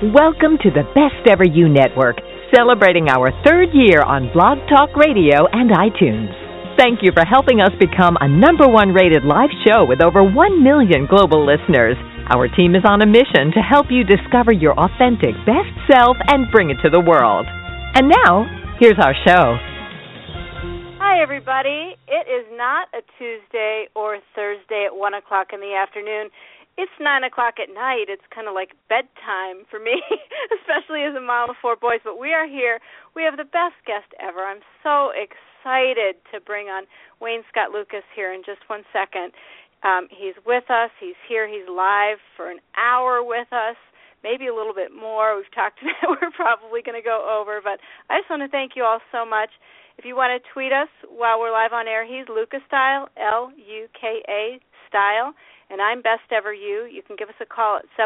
Welcome to the Best Ever You Network, celebrating our third year on Blog Talk Radio and iTunes. Thank you for helping us become a #1 rated live show with over 1 million global listeners. Our team is on a mission to help you discover your authentic best self and bring it to the world. And now, here's our show. Hi, everybody. It is not a Tuesday or Thursday at 1 o'clock in the afternoon. It's 9 o'clock at night. It's kind of like bedtime for me, especially as a mom of 4 boys. But we are here. We have the best guest ever. I'm so excited to bring on Wayne Scott Lucas here in just 1 second. He's with us. He's here. He's live for an hour with us, maybe a little bit more. We've talked about we're probably going to go over. But I just want to thank you all so much. If you want to tweet us while we're live on air, he's Lucas Style, Luka Style. And I'm Best Ever You. You can give us a call at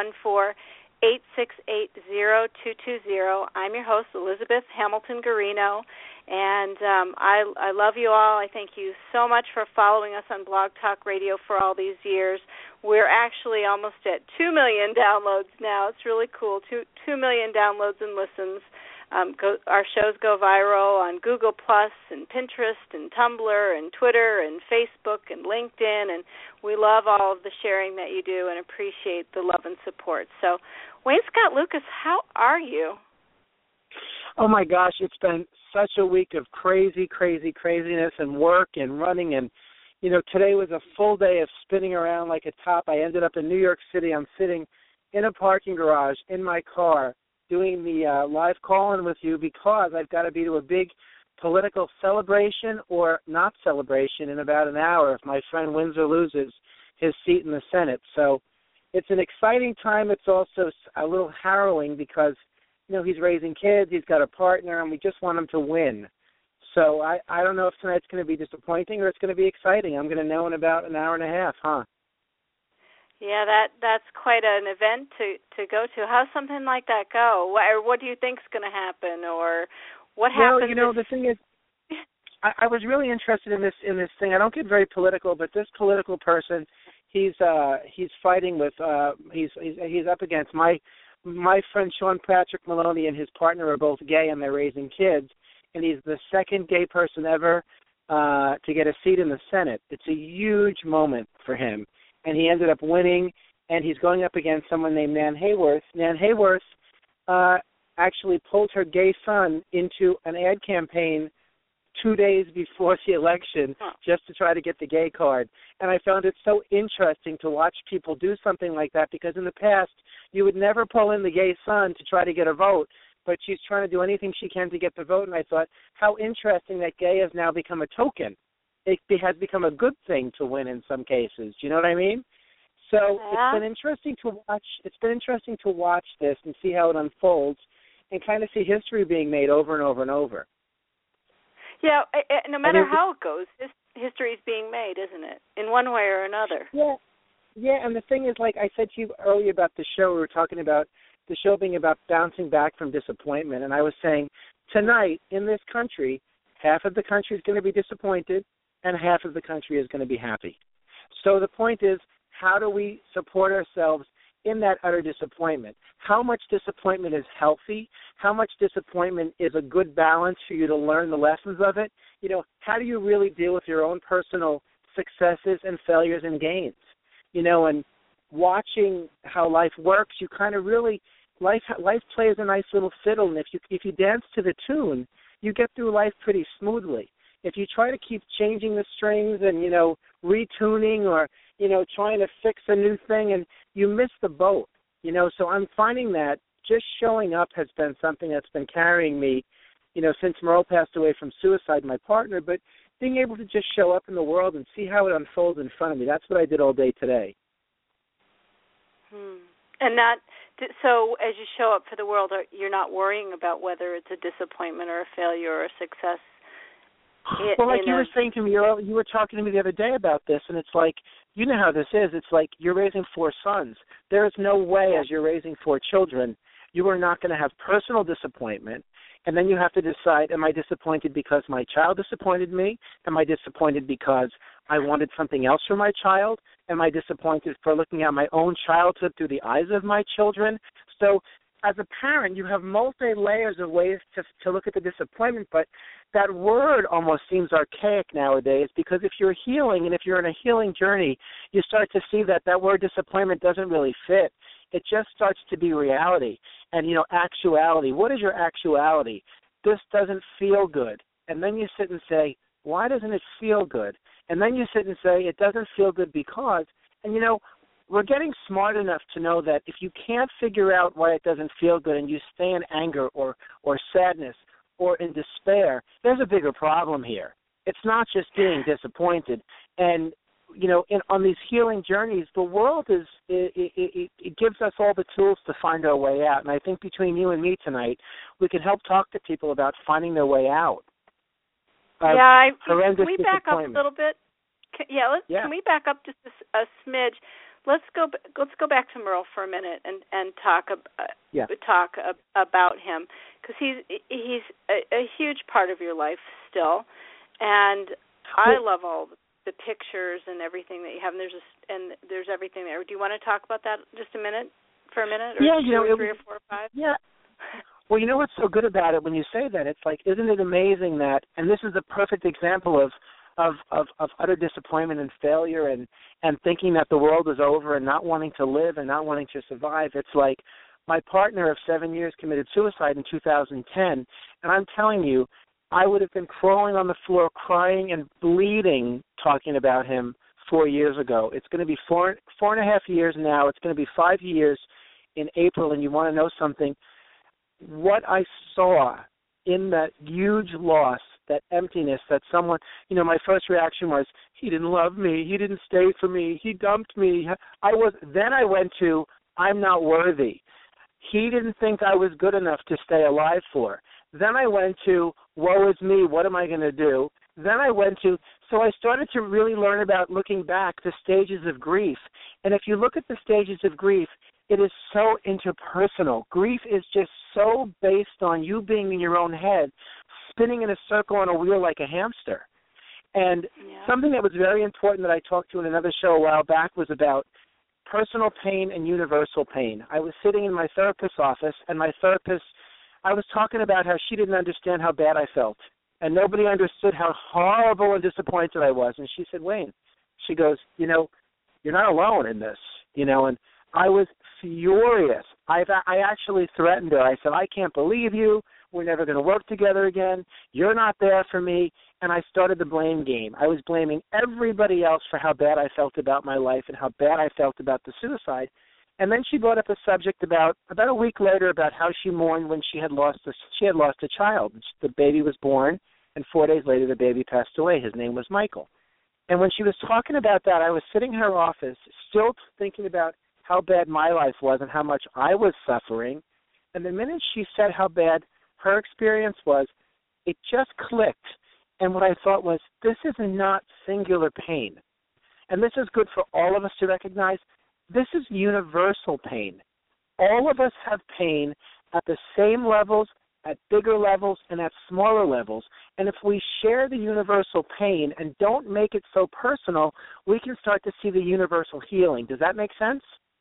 714-868-0220. I'm your host, Elizabeth Hamilton Garino, and I love you all. I thank you so much for following us on Blog Talk Radio for all these years. We're actually almost at 2 million downloads now. It's really cool, 2 million downloads and listens. Our shows go viral on Google Plus and Pinterest and Tumblr and Twitter and Facebook and LinkedIn, and we love all of the sharing that you do and appreciate the love and support. So, Wayne Scott Lucas, how are you? Oh, my gosh, it's been such a week of craziness and work and running. And, you know, today was a full day of spinning around like a top. I ended up in New York City. I'm sitting in a parking garage in my car doing the live call-in with you because I've got to be to a big political celebration or not celebration in about an hour if my friend wins or loses his seat in the Senate. So it's an exciting time. It's also a little harrowing because, you know, he's raising kids, he's got a partner, and we just want him to win. So I don't know if tonight's going to be disappointing or it's going to be exciting. I'm going to know in about an hour and a half, huh? Yeah, that's quite an event to go to. How's something like that go? What do you think's going to happen, or what happens? Well, you know, the thing is, I was really interested in this thing. I don't get very political, but this political person, he's fighting with he's up against my friend Sean Patrick Maloney and his partner are both gay and they're raising kids, and he's the second gay person ever to get a seat in the Senate. It's a huge moment for him. And he ended up winning, and he's going up against someone named Nan Hayworth. Nan Hayworth actually pulled her gay son into an ad campaign 2 days before the election just to try to get the gay card. And I found it so interesting to watch people do something like that because in the past you would never pull in the gay son to try to get a vote, but she's trying to do anything she can to get the vote. And I thought, how interesting that gay has now become a token. It has become a good thing to win in some cases. Do you know what I mean? So It's been interesting to watch. It's been interesting to watch this and see how it unfolds, and kind of see history being made over and over and over. Yeah, no matter how it goes, history is being made, isn't it? In one way or another. Yeah. And the thing is, like I said to you earlier about the show, we were talking about the show being about bouncing back from disappointment, and I was saying tonight in this country, half of the country is going to be disappointed, and half of the country is going to be happy. So the point is, how do we support ourselves in that utter disappointment? How much disappointment is healthy? How much disappointment is a good balance for you to learn the lessons of it? You know, how do you really deal with your own personal successes and failures and gains? You know, and watching how life works, you kind of really, life plays a nice little fiddle, and if you dance to the tune, you get through life pretty smoothly. If you try to keep changing the strings and, you know, retuning or, you know, trying to fix a new thing, and you miss the boat, you know. So I'm finding that just showing up has been something that's been carrying me, you know, since Merle passed away from suicide, my partner, but being able to just show up in the world and see how it unfolds in front of me. That's what I did all day today. And so as you show up for the world, you're not worrying about whether it's a disappointment or a failure or a success. Well, like you were saying to me, you were talking to me the other day about this, and it's like, you know how this is. It's like you're raising 4 sons. There is no way, as you're raising 4 children, you are not going to have personal disappointment, and then you have to decide, am I disappointed because my child disappointed me? Am I disappointed because I wanted something else for my child? Am I disappointed for looking at my own childhood through the eyes of my children? So as a parent, you have multi-layers of ways to look at the disappointment, but that word almost seems archaic nowadays, because if you're healing and if you're in a healing journey, you start to see that word disappointment doesn't really fit. It just starts to be reality. And, actuality. What is your actuality? This doesn't feel good. And then you sit and say, why doesn't it feel good? And then you sit and say, it doesn't feel good because, and we're getting smart enough to know that if you can't figure out why it doesn't feel good and you stay in anger or sadness or in despair, there's a bigger problem here. It's not just being disappointed. And, on these healing journeys, the world it gives us all the tools to find our way out. And I think between you and me tonight, we can help talk to people about finding their way out. Can we back up a little bit? Can we back up just a smidge? Let's go back to Merle for a minute and talk about him, because he's a huge part of your life still, and I love all the pictures and everything that you have, and there's everything there. Do you want to talk about that just for a minute, or two or three or four or five? Yeah. Well, what's so good about it when you say that? It's like, isn't it amazing that, and this is a perfect example of utter disappointment and failure and thinking that the world is over and not wanting to live and not wanting to survive. It's like my partner of 7 years committed suicide in 2010, and I'm telling you, I would have been crawling on the floor, crying and bleeding, talking about him 4 years ago. It's going to be four and a half years now. It's going to be 5 years in April, and you want to know something? What I saw in that huge loss, that emptiness, that someone, my first reaction was, he didn't love me, he didn't stay for me, he dumped me. Then I went to, I'm not worthy. He didn't think I was good enough to stay alive for. Then I went to, woe is me, what am I going to do? Then I went to, so I started to really learn about looking back the stages of grief. And if you look at the stages of grief, it is so interpersonal. Grief is just so based on you being in your own head, spinning in a circle on a wheel like a hamster. And something that was very important that I talked to in another show a while back was about personal pain and universal pain. I was sitting in my therapist's office, and my therapist, I was talking about how she didn't understand how bad I felt. And nobody understood how horrible and disappointed I was. And she said, Wayne, she goes, you're not alone in this, and I was furious. I actually threatened her. I said, I can't believe you. We're never going to work together again. You're not there for me. And I started the blame game. I was blaming everybody else for how bad I felt about my life and how bad I felt about the suicide. And then she brought up a subject about a week later about how she mourned when she had lost a child. The baby was born, and 4 days later the baby passed away. His name was Michael. And when she was talking about that, I was sitting in her office still thinking about how bad my life was and how much I was suffering. And the minute she said how bad her experience was, it just clicked. And what I thought was, this is not singular pain. And this is good for all of us to recognize. This is universal pain. All of us have pain at the same levels, at bigger levels, and at smaller levels. And if we share the universal pain and don't make it so personal, we can start to see the universal healing. Does that make sense?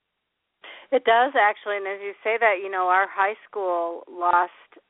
It does, actually. And as you say that, our high school lost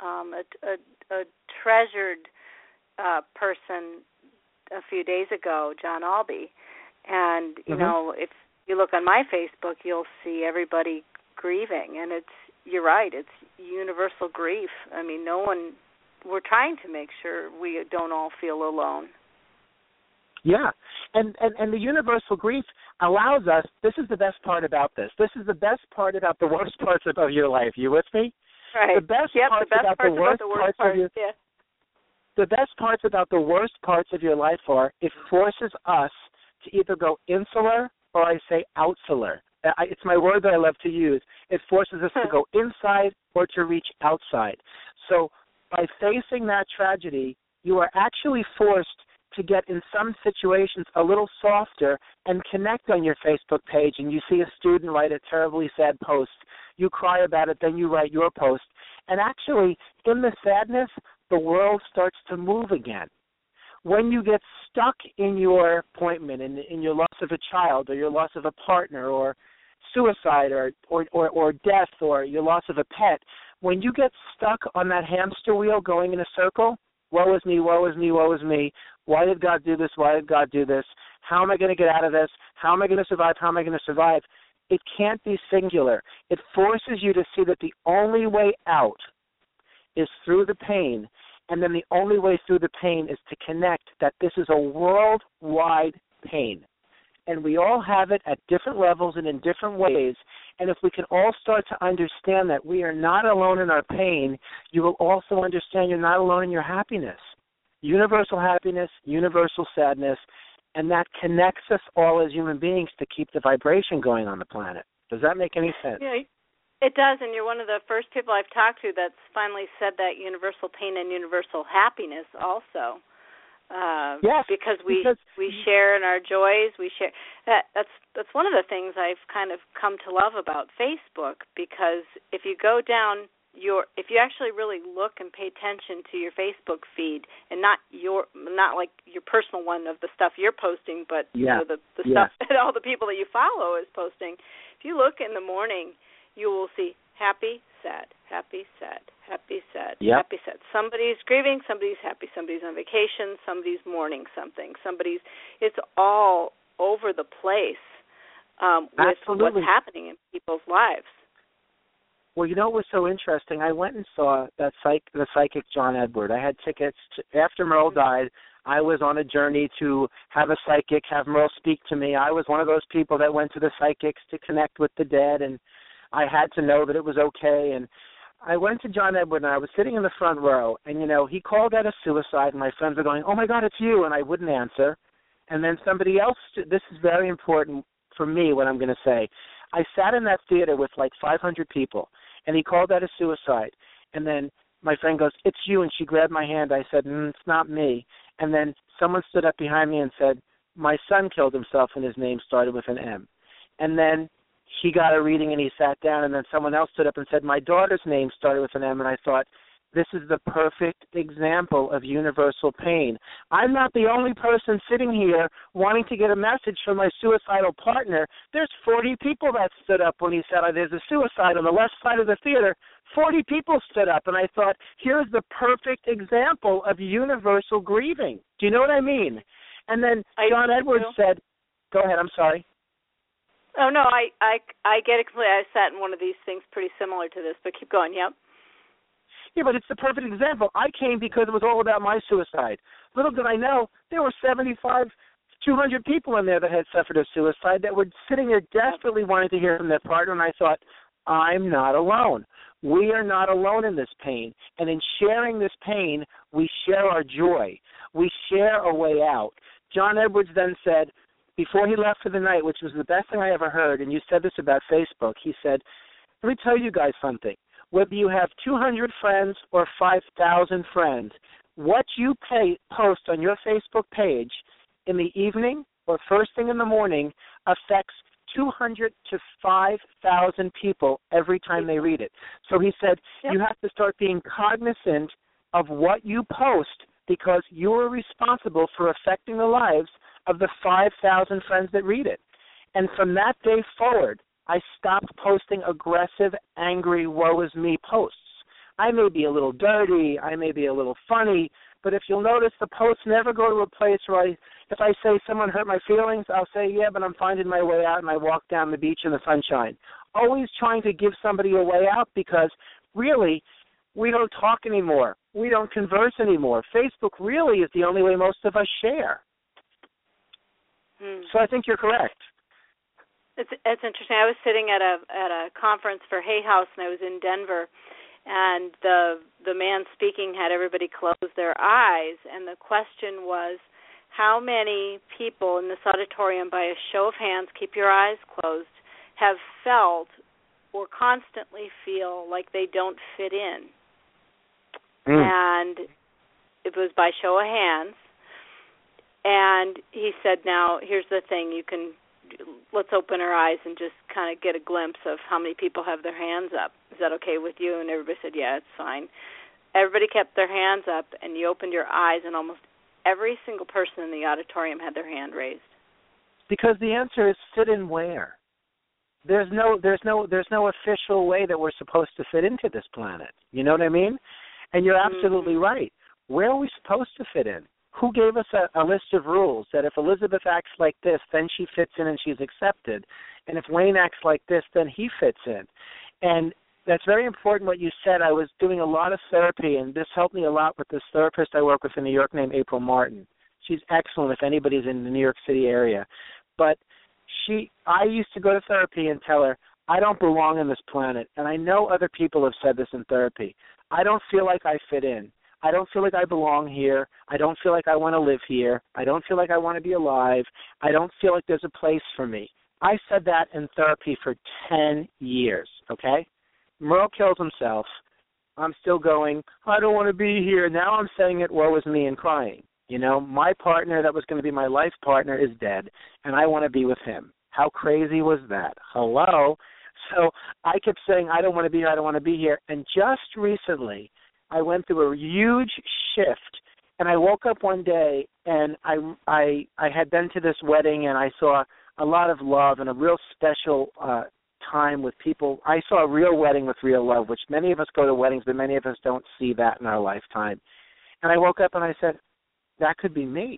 a treasured person a few days ago, John Albee. And, if you look on my Facebook, you'll see everybody grieving. And you're right, it's universal grief. I mean, we're trying to make sure we don't all feel alone. Yeah, and the universal grief allows us, this is the best part about this. This is the best part about the worst parts of your life. You with me? Right. The best parts about the worst parts of your life. The best parts about the worst parts of your life are it forces us to either go insular or I say outsular. It's my word that I love to use. It forces us to go inside or to reach outside. So by facing that tragedy, you are actually forced to get in some situations a little softer and connect on your Facebook page, and you see a student write a terribly sad post. You cry about it, then you write your post. And actually, in the sadness, the world starts to move again. When you get stuck in your appointment, in your loss of a child or your loss of a partner or suicide or death or your loss of a pet, when you get stuck on that hamster wheel going in a circle, woe is me, woe is me, woe is me, why did God do this, why did God do this, how am I going to get out of this, how am I going to survive, how am I going to survive? It can't be singular. It forces you to see that the only way out is through the pain, and then the only way through the pain is to connect that this is a worldwide pain. And we all have it at different levels and in different ways. And if we can all start to understand that we are not alone in our pain, you will also understand you're not alone in your happiness. Universal happiness, universal sadness, and that connects us all as human beings to keep the vibration going on the planet. Does that make any sense? Yeah, it does, and you're one of the first people I've talked to that's finally said that universal pain and universal happiness also. Yes, because we share in our joys. We share that's one of the things I've kind of come to love about Facebook, because if you go down if you actually really look and pay attention to your Facebook feed, and not like your personal one of the stuff you're posting, but you know, the stuff that all the people that you follow is posting. If you look in the morning, you will see happy, sad, happy, sad, happy, sad, happy, sad. Somebody's grieving, somebody's happy, somebody's on vacation, somebody's mourning something, it's all over the place with what's happening in people's lives. Well, you know what was so interesting? I went and saw the psychic John Edward. I had tickets after Merle died. I was on a journey to have a psychic, have Merle speak to me. I was one of those people that went to the psychics to connect with the dead, and I had to know that it was okay. And I went to John Edward, and I was sitting in the front row, and, you know, he called out a suicide, and my friends were going, oh, my God, it's you, and I wouldn't answer. And then somebody else, this is very important for me, what I'm going to say. I sat in that theater with like 500 people, and he called that a suicide. And then my friend goes, it's you, and she grabbed my hand. I said, it's not me. And then someone stood up behind me and said, my son killed himself, and his name started with an M. And then he got a reading, and he sat down, and then someone else stood up and said, my daughter's name started with an M. And I thought, this is the perfect example of universal pain. I'm not the only person sitting here wanting to get a message from my suicidal partner. There's 40 people that stood up when he said, there's a suicide on the left side of the theater. 40 people stood up, and I thought, here's the perfect example of universal grieving. Do you know what I mean? And then John Edwards said, go ahead, I'm sorry. Oh, no, I get it completely. I sat in one of these things pretty similar to this, but keep going, yep. Yeah, but it's the perfect example. I came because it was all about my suicide. Little did I know, there were 200 people in there that had suffered a suicide that were sitting there desperately wanting to hear from their partner, and I thought, I'm not alone. We are not alone in this pain. And in sharing this pain, we share our joy. We share a way out. John Edwards then said, before he left for the night, which was the best thing I ever heard, and you said this about Facebook, he said, let me tell you guys something. Whether you have 200 friends or 5,000 friends, what you post on your Facebook page in the evening or first thing in the morning affects 200 to 5,000 people every time they read it. So he said, you have to start being cognizant of what you post, because you are responsible for affecting the lives of the 5,000 friends that read it. And from that day forward, I stopped posting aggressive, angry, woe is me posts. I may be a little dirty, I may be a little funny, but if you'll notice, the posts never go to a place where if I say someone hurt my feelings, I'll say, yeah, but I'm finding my way out, and I walk down the beach in the sunshine. Always trying to give somebody a way out, because really, we don't talk anymore. We don't converse anymore. Facebook really is the only way most of us share. So I think you're correct. It's interesting. I was sitting at a conference for Hay House, and I was in Denver, and the man speaking had everybody close their eyes, and the question was, how many people in this auditorium, by a show of hands, keep your eyes closed, have felt or constantly feel like they don't fit in? And it was by show of hands. And he said, now, here's the thing, let's open our eyes and just kind of get a glimpse of how many people have their hands up. Is that okay with you? And everybody said, yeah, it's fine. Everybody kept their hands up, and you opened your eyes, and almost every single person in the auditorium had their hand raised. Because the answer is fit in where? there's no official way that we're supposed to fit into this planet. You know what I mean? And you're absolutely right. Where are we supposed to fit in? Who gave us a list of rules that if Elizabeth acts like this, then she fits in and she's accepted, and if Wayne acts like this, then he fits in? And that's very important what you said. I was doing a lot of therapy, and this helped me a lot with this therapist I work with in New York named April Martin. She's excellent if anybody's in the New York City area. But I used to go to therapy and tell her, I don't belong on this planet. And I know other people have said this in therapy. I don't feel like I fit in. I don't feel like I belong here. I don't feel like I want to live here. I don't feel like I want to be alive. I don't feel like there's a place for me. I said that in therapy for 10 years, okay? Merle kills himself. I'm still going, I don't want to be here. Now I'm saying it, woe is me, and crying. You know, my partner that was going to be my life partner is dead, and I want to be with him. How crazy was that? Hello? So I kept saying, I don't want to be here, I don't want to be here. And just recently, I went through a huge shift, and I woke up one day, and I had been to this wedding, and I saw a lot of love and a real special time with people. I saw a real wedding with real love, which many of us go to weddings, but many of us don't see that in our lifetime. And I woke up and I said, that could be me.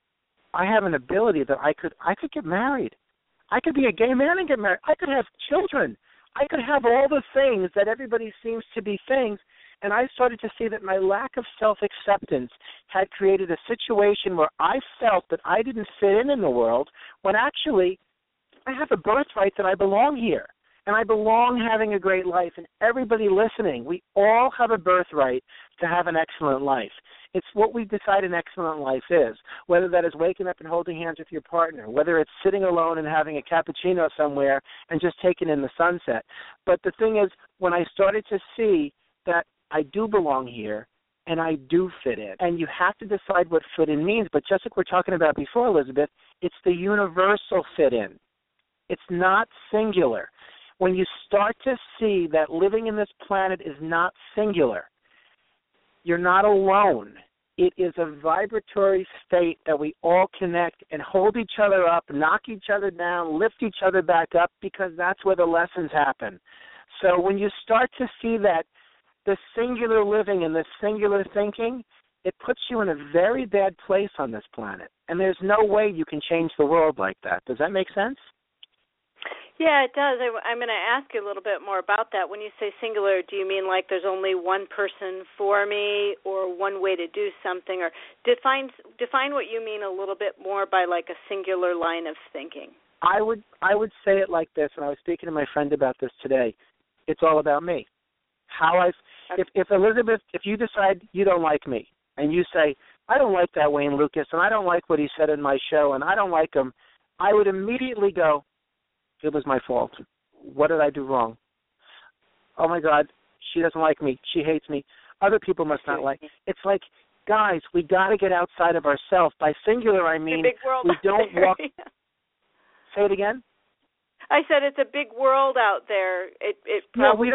I have an ability that I could get married. I could be a gay man and get married. I could have children. I could have all the things that everybody seems to be things. And I started to see that my lack of self-acceptance had created a situation where I felt that I didn't fit in the world, when actually I have a birthright that I belong here. And I belong having a great life. And everybody listening, we all have a birthright to have an excellent life. It's what we decide an excellent life is, whether that is waking up and holding hands with your partner, whether it's sitting alone and having a cappuccino somewhere and just taking in the sunset. But the thing is, when I started to see that I do belong here and I do fit in, and you have to decide what fit in means, but just like we're talking about before, Elizabeth, it's the universal fit in. It's not singular. When you start to see that living in this planet is not singular, you're not alone. It is a vibratory state that we all connect and hold each other up, knock each other down, lift each other back up, because that's where the lessons happen. So when you start to see that the singular living and the singular thinking, it puts you in a very bad place on this planet. And there's no way you can change the world like that. Does that make sense? Yeah, it does. I'm going to ask you a little bit more about that. When you say singular, do you mean like there's only one person for me or one way to do something? Or define what you mean a little bit more by like a singular line of thinking. I would say it like this, and I was speaking to my friend about this today. It's all about me. If Elizabeth, if you decide you don't like me, and you say, I don't like that Wayne Lucas, and I don't like what he said in my show, and I don't like him, I would immediately go, it was my fault. What did I do wrong? Oh, my God, she doesn't like me. She hates me. Other people must not like me. It's like, guys, we got to get outside of ourselves. By singular, I mean we don't walk. Say it again? I said it's a big world out there. We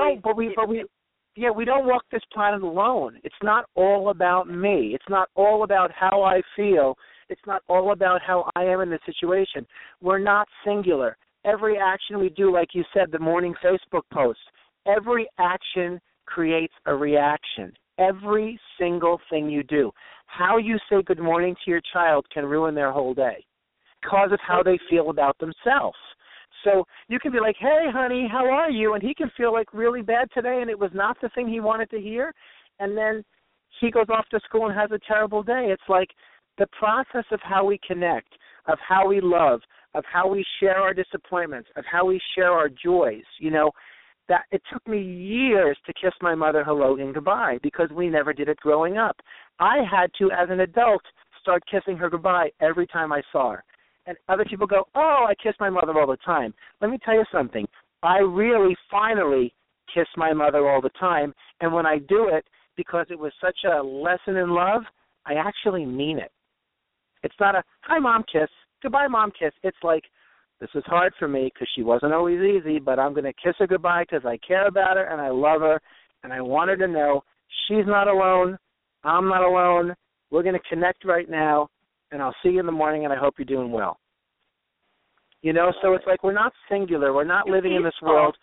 don't walk this planet alone. It's not all about me. It's not all about how I feel. It's not all about how I am in the situation. We're not singular. Every action we do, like you said, the morning Facebook post, every action creates a reaction. Every single thing you do. How you say good morning to your child can ruin their whole day because of how they feel about themselves. So you can be like, hey, honey, how are you? And he can feel like really bad today, and it was not the thing he wanted to hear. And then he goes off to school and has a terrible day. It's like the process of how we connect, of how we love, of how we share our disappointments, of how we share our joys. You know, that it took me years to kiss my mother hello and goodbye because we never did it growing up. I had to, as an adult, start kissing her goodbye every time I saw her. And other people go, oh, I kiss my mother all the time. Let me tell you something. I really finally kiss my mother all the time. And when I do it, because it was such a lesson in love, I actually mean it. It's not a, hi, Mom, kiss. Goodbye, Mom, kiss. It's like, this is hard for me because she wasn't always easy, but I'm going to kiss her goodbye because I care about her and I love her, and I want her to know she's not alone, I'm not alone. We're going to connect right now, and I'll see you in the morning, and I hope you're doing well. So it's like we're not singular. We're not living in this world.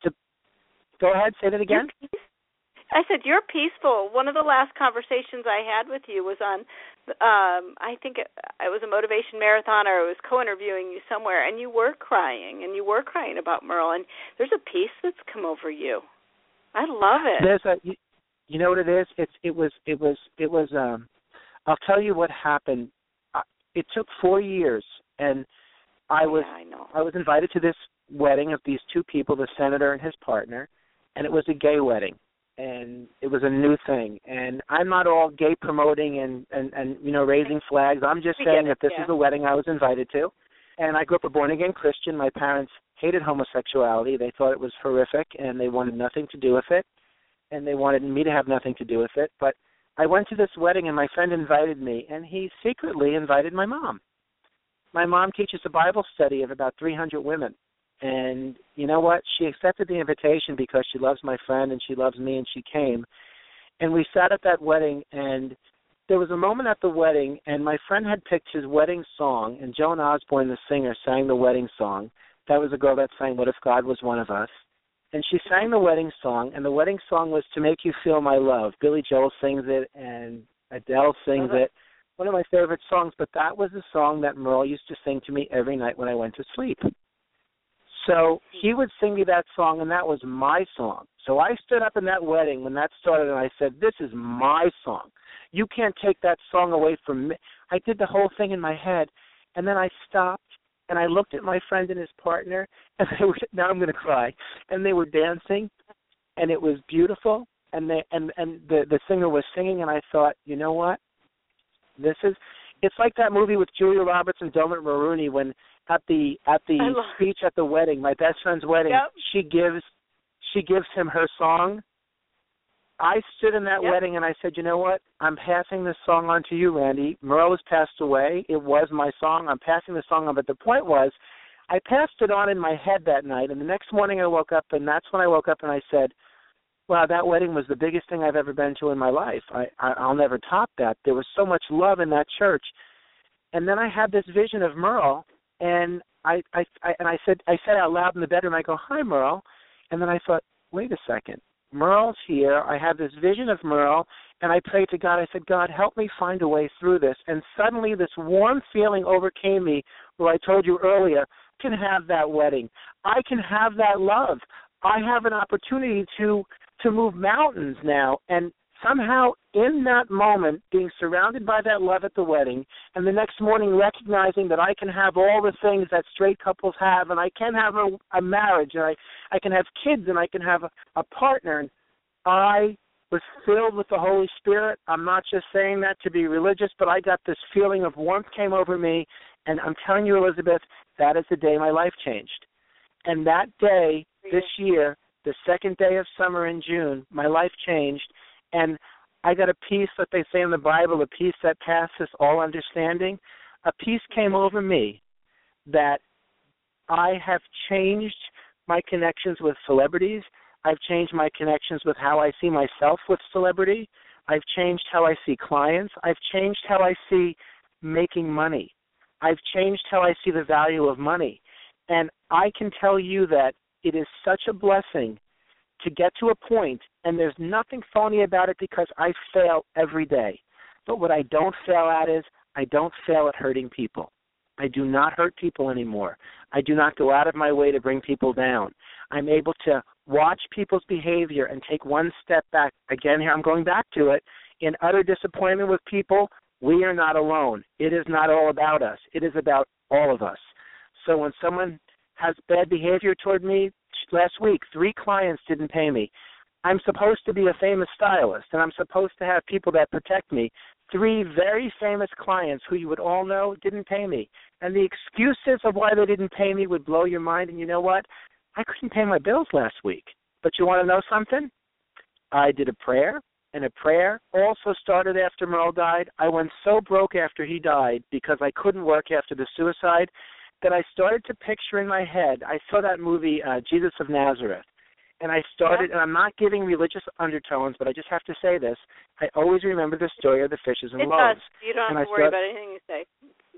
Go ahead, say that again. I said, you're peaceful. One of the last conversations I had with you was on, I think it was a motivation marathon, or I was co-interviewing you somewhere, and you were crying about Merle, and there's a peace that's come over you. I love it. You know what it is? It was. I'll tell you what happened. It took 4 years, and I was invited to this wedding of these two people, the senator and his partner, and it was a gay wedding. And it was a new thing. And I'm not all gay promoting and raising flags. I'm just saying that this is a wedding I was invited to. And I grew up a born-again Christian. My parents hated homosexuality. They thought it was horrific, and they wanted nothing to do with it. And they wanted me to have nothing to do with it. But I went to this wedding, and my friend invited me, and he secretly invited my mom. My mom teaches a Bible study of about 300 women. And you know what? She accepted the invitation because she loves my friend and she loves me, and she came. And we sat at that wedding, and there was a moment at the wedding, and my friend had picked his wedding song, and Joan Osborne, the singer, sang the wedding song. That was a girl that sang What If God Was One of Us. And she sang the wedding song, and the wedding song was To Make You Feel My Love. Billy Joel sings it, and Adele sings it. One of my favorite songs, but that was the song that Merle used to sing to me every night when I went to sleep. So he would sing me that song, and that was my song. So I stood up in that wedding when that started, and I said, this is my song. You can't take that song away from me. I did the whole thing in my head, and then I stopped, and I looked at my friend and his partner, and now I'm going to cry, and they were dancing, and it was beautiful, and the singer was singing, and I thought, you know what? It's like that movie with Julia Roberts and Dermot Mulroney when at the speech at the wedding, my best friend's wedding, she gives him her song. I stood in that wedding and I said, you know what? I'm passing this song on to you, Randy. Merle has passed away. It was my song. I'm passing the song on. But the point was, I passed it on in my head that night, and the next morning I woke up, and that's when I woke up and I said, wow, that wedding was the biggest thing I've ever been to in my life. I'll never top that. There was so much love in that church. And then I had this vision of Merle, and I said out loud in the bedroom, I go, hi, Merle. And then I thought, wait a second. Merle's here. I have this vision of Merle, and I prayed to God. I said, God, help me find a way through this. And suddenly this warm feeling overcame me where I told you earlier, I can have that wedding. I can have that love. I have an opportunity to move mountains now. And somehow in that moment, being surrounded by that love at the wedding, and the next morning recognizing that I can have all the things that straight couples have, and I can have a marriage, and I can have kids, and I can have a partner, and I was filled with the Holy Spirit. I'm not just saying that to be religious, but I got this feeling of warmth came over me, and I'm telling you, Elizabeth, that is the day my life changed. And that day, this year, the second day of summer in June, my life changed, and I got a peace that they say in the Bible, a peace that passes all understanding. A peace came over me that I have changed my connections with celebrities. I've changed my connections with how I see myself with celebrity. I've changed how I see clients. I've changed how I see making money. I've changed how I see the value of money. And I can tell you that it is such a blessing to get to a point, and there's nothing phony about it because I fail every day. But what I don't fail at is I don't fail at hurting people. I do not hurt people anymore. I do not go out of my way to bring people down. I'm able to watch people's behavior and take one step back. Again, here I'm going back to it. In utter disappointment with people, we are not alone. It is not all about us. It is about all of us. So when someone has bad behavior toward me, last week, 3 clients didn't pay me. I'm supposed to be a famous stylist, and I'm supposed to have people that protect me. 3 very famous clients who you would all know didn't pay me. And the excuses of why they didn't pay me would blow your mind. And you know what? I couldn't pay my bills last week. But you want to know something? I did a prayer, and a prayer also started after Merle died. I went so broke after he died because I couldn't work after the suicide that I started to picture in my head. I saw that movie, Jesus of Nazareth. And I started, and I'm not giving religious undertones, but I just have to say this. I always remember the story of the fishes and loaves. You don't have to worry about anything you say.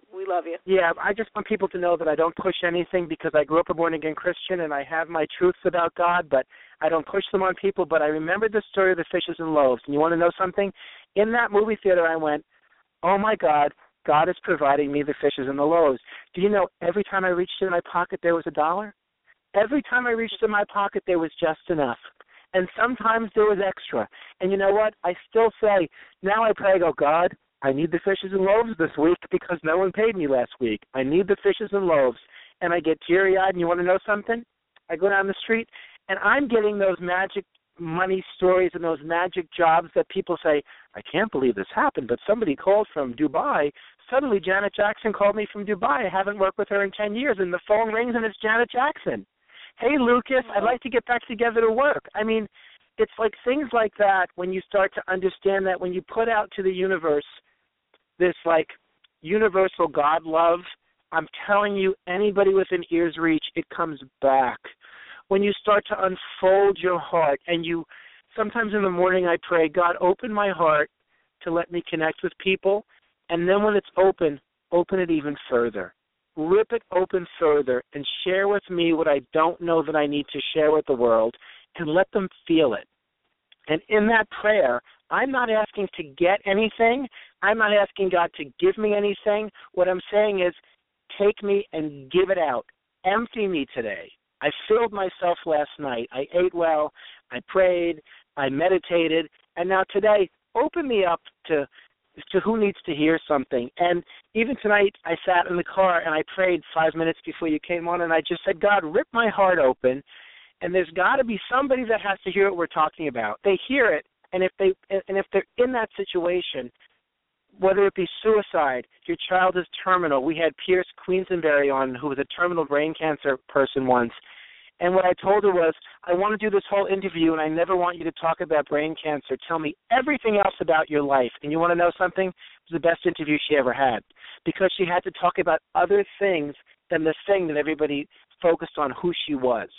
We love you. Yeah, I just want people to know that I don't push anything because I grew up a born-again Christian and I have my truths about God, but I don't push them on people. But I remember the story of the fishes and loaves. And you want to know something? In that movie theater, I went, oh, my God, God is providing me the fishes and the loaves. Do you know every time I reached in my pocket, there was $1? Every time I reached in my pocket, there was just enough. And sometimes there was extra. And you know what? I still say, now I pray, I go, God, I need the fishes and loaves this week because no one paid me last week. I need the fishes and loaves. And I get teary-eyed, and you want to know something? I go down the street, and I'm getting those magic money stories and those magic jobs that people say, I can't believe this happened, but somebody called from Dubai. Suddenly Janet Jackson called me from Dubai. I haven't worked with her in 10 years, and the phone rings, and it's Janet Jackson. Hey, Lucas, I'd like to get back together to work. I mean, it's like things like that when you start to understand that when you put out to the universe this, like, universal God love, I'm telling you, anybody within ear's reach, it comes back. When you start to unfold your heart, and you, sometimes in the morning I pray, God, open my heart to let me connect with people, and then when it's open it even further. Rip it open further and share with me what I don't know that I need to share with the world, and let them feel it. And in that prayer, I'm not asking to get anything. I'm not asking God to give me anything. What I'm saying is, take me and give it out. Empty me today. I filled myself last night. I ate well. I prayed. I meditated. And now today, open me up to who needs to hear something. And even tonight, I sat in the car and I prayed 5 minutes before you came on, and I just said, God, rip my heart open, and there's got to be somebody that has to hear what we're talking about. They hear it, and if they're in that situation, whether it be suicide, your child is terminal. We had Pierce Queensberry on, who was a terminal brain cancer person once, and what I told her was, I want to do this whole interview, and I never want you to talk about brain cancer. Tell me everything else about your life. And you want to know something? It was the best interview she ever had, because she had to talk about other things than the thing that everybody focused on, who she was.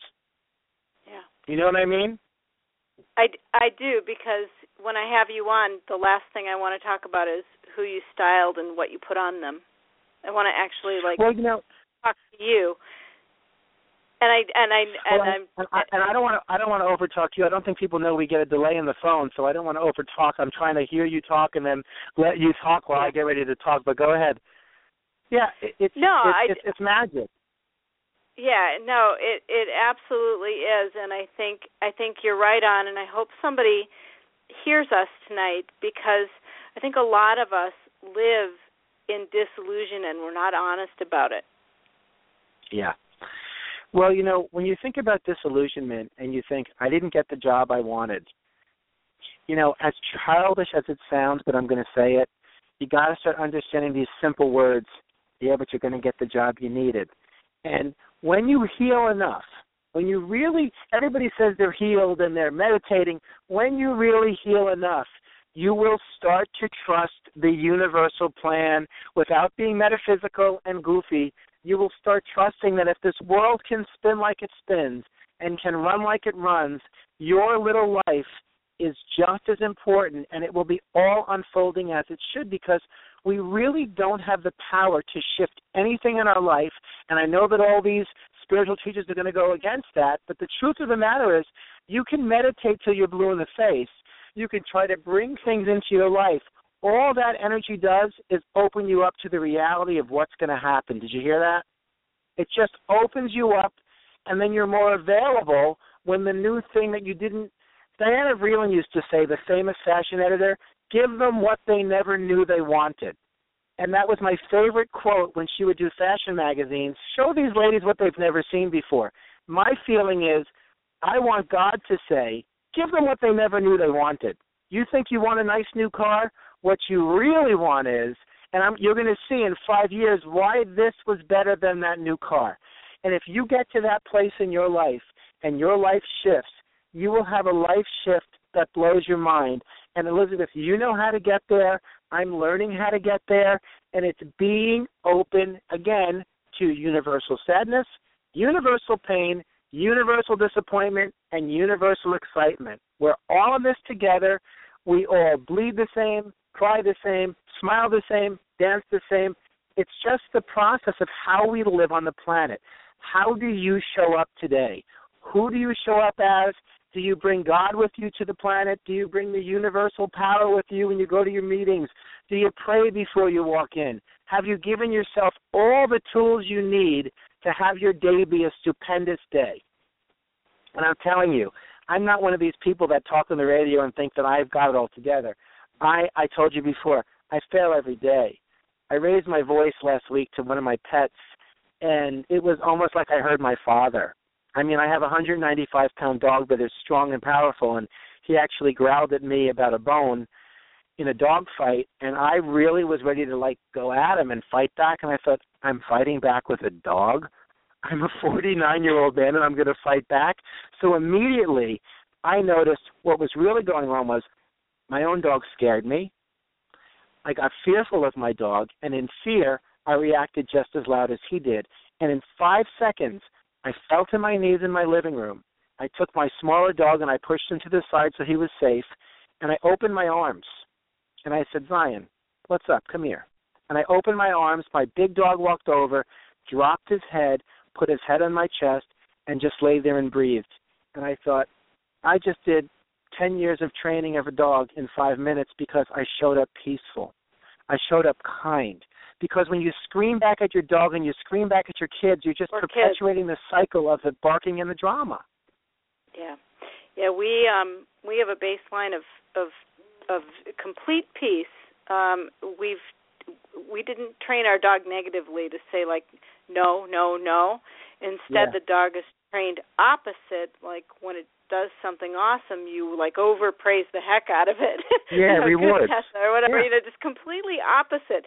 Yeah. You know what I mean? I do, because when I have you on, the last thing I want to talk about is who you styled and what you put on them. I want to actually talk to you. And I don't want to overtalk you. I don't think people know we get a delay in the phone, so I don't want to overtalk. I'm trying to hear you talk and then let you talk while I get ready to talk. But go ahead. Yeah, it's magic. Yeah, no, it absolutely is, and I think you're right on, and I hope somebody hears us tonight, because I think a lot of us live in disillusion and we're not honest about it. Yeah. Well, you know, when you think about disillusionment and you think, I didn't get the job I wanted, you know, as childish as it sounds, but I'm going to say it, you got to start understanding these simple words. Yeah, but you're going to get the job you needed. And when you heal enough, when you really, everybody says they're healed and they're meditating, when you really heal enough, you will start to trust the universal plan without being metaphysical and goofy. You will start trusting that if this world can spin like it spins and can run like it runs, your little life is just as important, and it will be all unfolding as it should, because we really don't have the power to shift anything in our life. And I know that all these spiritual teachers are going to go against that, but the truth of the matter is, you can meditate till you're blue in the face. You can try to bring things into your life. All that energy does is open you up to the reality of what's going to happen. Did you hear that? It just opens you up, and then you're more available when the new thing that you didn't. Diana Vreeland used to say, the famous fashion editor, give them what they never knew they wanted. And that was my favorite quote when she would do fashion magazines. Show these ladies what they've never seen before. My feeling is, I want God to say, give them what they never knew they wanted. You think you want a nice new car? What you really want is, and you're going to see in 5 years why this was better than that new car. And if you get to that place in your life and your life shifts, you will have a life shift that blows your mind. And Elizabeth, you know how to get there. I'm learning how to get there. And it's being open, again, to universal sadness, universal pain, universal disappointment, and universal excitement. We're all in this together. We all bleed the same, cry the same, smile the same, dance the same. It's just the process of how we live on the planet. How do you show up today? Who do you show up as? Do you bring God with you to the planet? Do you bring the universal power with you when you go to your meetings? Do you pray before you walk in? Have you given yourself all the tools you need to have your day be a stupendous day? And I'm telling you, I'm not one of these people that talk on the radio and think that I've got it all together. I told you before, I fail every day. I raised my voice last week to one of my pets, and it was almost like I heard my father. I mean, I have a 195-pound dog that is strong and powerful, and he actually growled at me about a bone in a dog fight, and I really was ready to, like, go at him and fight back, and I thought, I'm fighting back with a dog? I'm a 49-year-old man, and I'm going to fight back? So immediately I noticed what was really going on was my own dog scared me. I got fearful of my dog, and in fear, I reacted just as loud as he did. And in 5 seconds, I fell to my knees in my living room. I took my smaller dog, and I pushed him to the side so he was safe, and I opened my arms. And I said, Zion, what's up? Come here. And I opened my arms. My big dog walked over, dropped his head, put his head on my chest, and just lay there and breathed. And I thought, I just did 10 years of training of a dog in 5 minutes because I showed up peaceful. I showed up kind. Because when you scream back at your dog and you scream back at your kids, you're just perpetuating the cycle of the barking and the drama. Yeah. We have a baseline of complete peace. We didn't train our dog negatively to say like no, no, no. Instead, the dog is trained opposite. Like when it does something awesome, you like overpraise the heck out of it. Yeah, rewards or whatever. Yeah. Just completely opposite.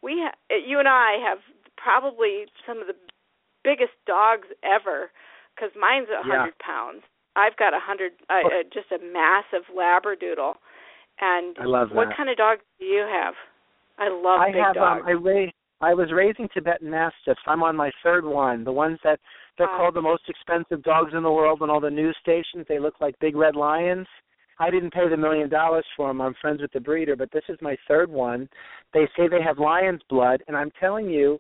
You and I have probably some of the biggest dogs ever because mine's 100 pounds. I've got 100, just a massive Labradoodle. And I love that. What kind of dogs do you have? I love big dogs. I was raising Tibetan Mastiffs. I'm on my third one. The ones that they're called the most expensive dogs in the world on all the news stations. They look like big red lions. I didn't pay the $1 million for them. I'm friends with the breeder, but this is my third one. They say they have lion's blood, and I'm telling you,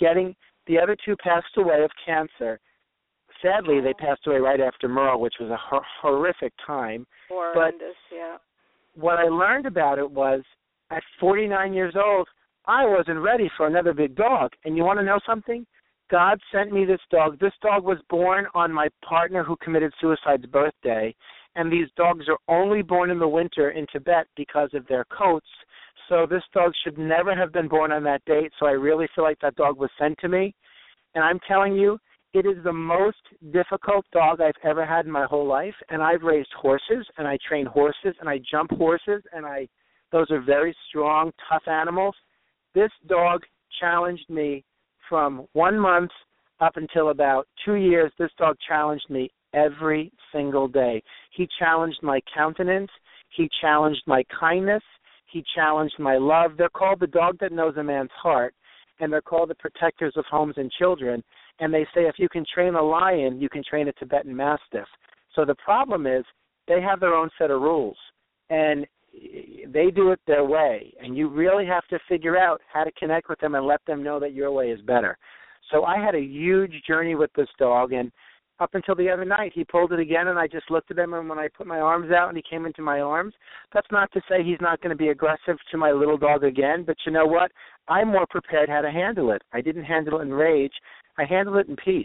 the other two passed away of cancer. Sadly, they passed away right after Merle, which was a horrific time. Horrendous, yeah. What I learned about it was, at 49 years old, I wasn't ready for another big dog. And you want to know something? God sent me this dog. This dog was born on my partner who committed suicide's birthday. And these dogs are only born in the winter in Tibet because of their coats. So this dog should never have been born on that date. So I really feel like that dog was sent to me. And I'm telling you, it is the most difficult dog I've ever had in my whole life. And I've raised horses, and I train horses, and I jump horses, and those are very strong, tough animals. This dog challenged me from 1 month up until about 2 years. This dog challenged me every single day. He challenged my countenance. He challenged my kindness. He challenged my love. They're called the dog that knows a man's heart, and they're called the protectors of homes and children. And they say if you can train a lion, you can train a Tibetan Mastiff. So the problem is they have their own set of rules, and they do it their way, and you really have to figure out how to connect with them and let them know that your way is better. So I had a huge journey with this dog, and up until the other night, he pulled it again, and I just looked at him, and when I put my arms out and he came into my arms, that's not to say he's not going to be aggressive to my little dog again, but you know what? I'm more prepared how to handle it. I didn't handle it in rage. I handled it in peace.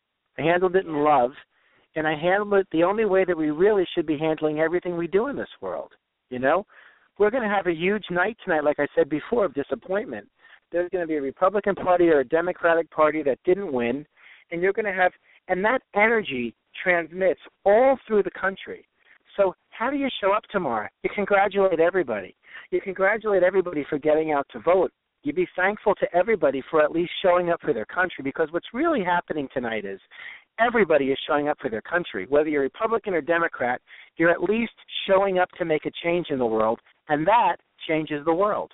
I handled it in love, and I handled it the only way that we really should be handling everything we do in this world. You know, we're going to have a huge night tonight, like I said before, of disappointment. There's going to be a Republican Party or a Democratic Party that didn't win, and you're going to have, and that energy transmits all through the country. So how do you show up tomorrow? You congratulate everybody. You congratulate everybody for getting out to vote. You be thankful to everybody for at least showing up for their country, because what's really happening tonight is everybody is showing up for their country. Whether you're Republican or Democrat, you're at least showing up to make a change in the world, and that changes the world.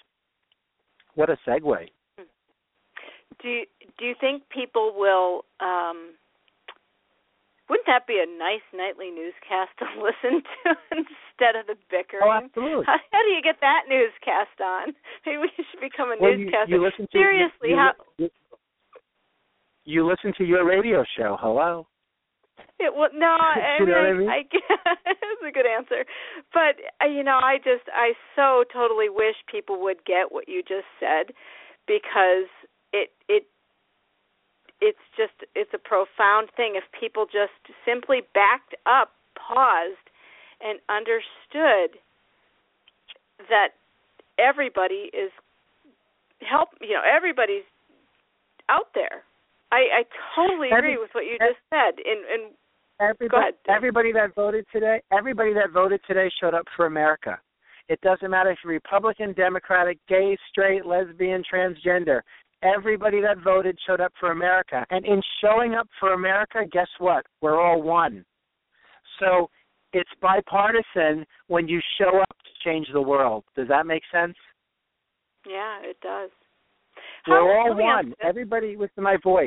What a segue. Do you think people will Wouldn't that be a nice nightly newscast to listen to instead of the bickering? Oh, absolutely. How do you get that newscast on? Maybe we should become a newscaster. You listen to, Seriously, you listen to your radio show. Hello. No, I mean, it's a good answer. But, I so totally wish people would get what you just said, because it's a profound thing. If people just simply backed up, paused, and understood that everybody is everybody's out there. I totally agree with what you just said. Go ahead. Everybody that voted today showed up for America. It doesn't matter if you're Republican, Democratic, gay, straight, lesbian, transgender. Everybody that voted showed up for America. And in showing up for America, guess what? We're all one. So it's bipartisan when you show up to change the world. Does that make sense? Yeah, it does. We're all one. Everybody with my voice.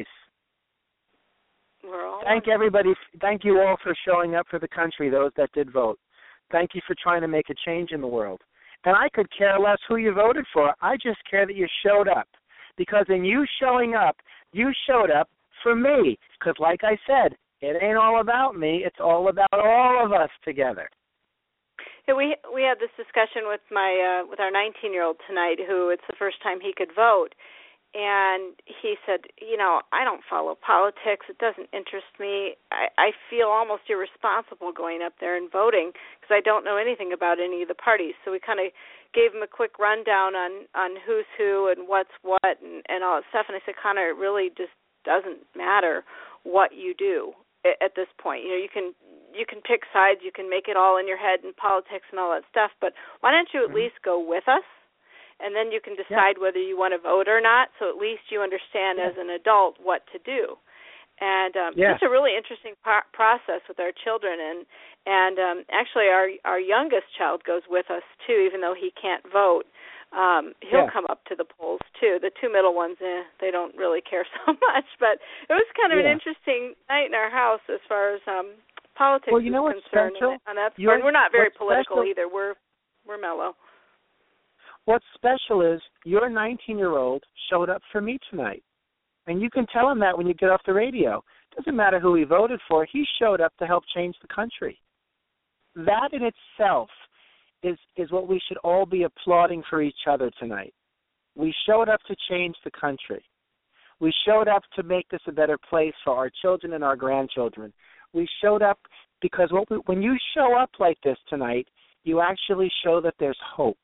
We're all Thank everybody. Thank you all for showing up for the country, those that did vote. Thank you for trying to make a change in the world. And I could care less who you voted for. I just care that you showed up. Because in you showing up, you showed up for me. Because like I said, it ain't all about me. It's all about all of us together. Yeah, we had this discussion with with our 19-year-old tonight, who it's the first time he could vote. And he said, I don't follow politics. It doesn't interest me. I feel almost irresponsible going up there and voting because I don't know anything about any of the parties. So we kind of gave him a quick rundown on who's who and what's what and all that stuff. And I said, Connor, it really just doesn't matter what you do at this point. You can pick sides. You can make it all in your head and politics and all that stuff. But why don't you at least go with us? And then you can decide whether you want to vote or not, so at least you understand as an adult what to do. And it's a really interesting process with our children. And actually our youngest child goes with us, too, even though he can't vote. He'll come up to the polls, too. The two middle ones, they don't really care so much. But it was kind of an interesting night in our house as far as politics is concerned. On that point. We're not very political either. We're mellow. What's special is your 19-year-old showed up for me tonight. And you can tell him that when you get off the radio. It doesn't matter who he voted for. He showed up to help change the country. That in itself is what we should all be applauding for each other tonight. We showed up to change the country. We showed up to make this a better place for our children and our grandchildren. We showed up because when you show up like this tonight, you actually show that there's hope.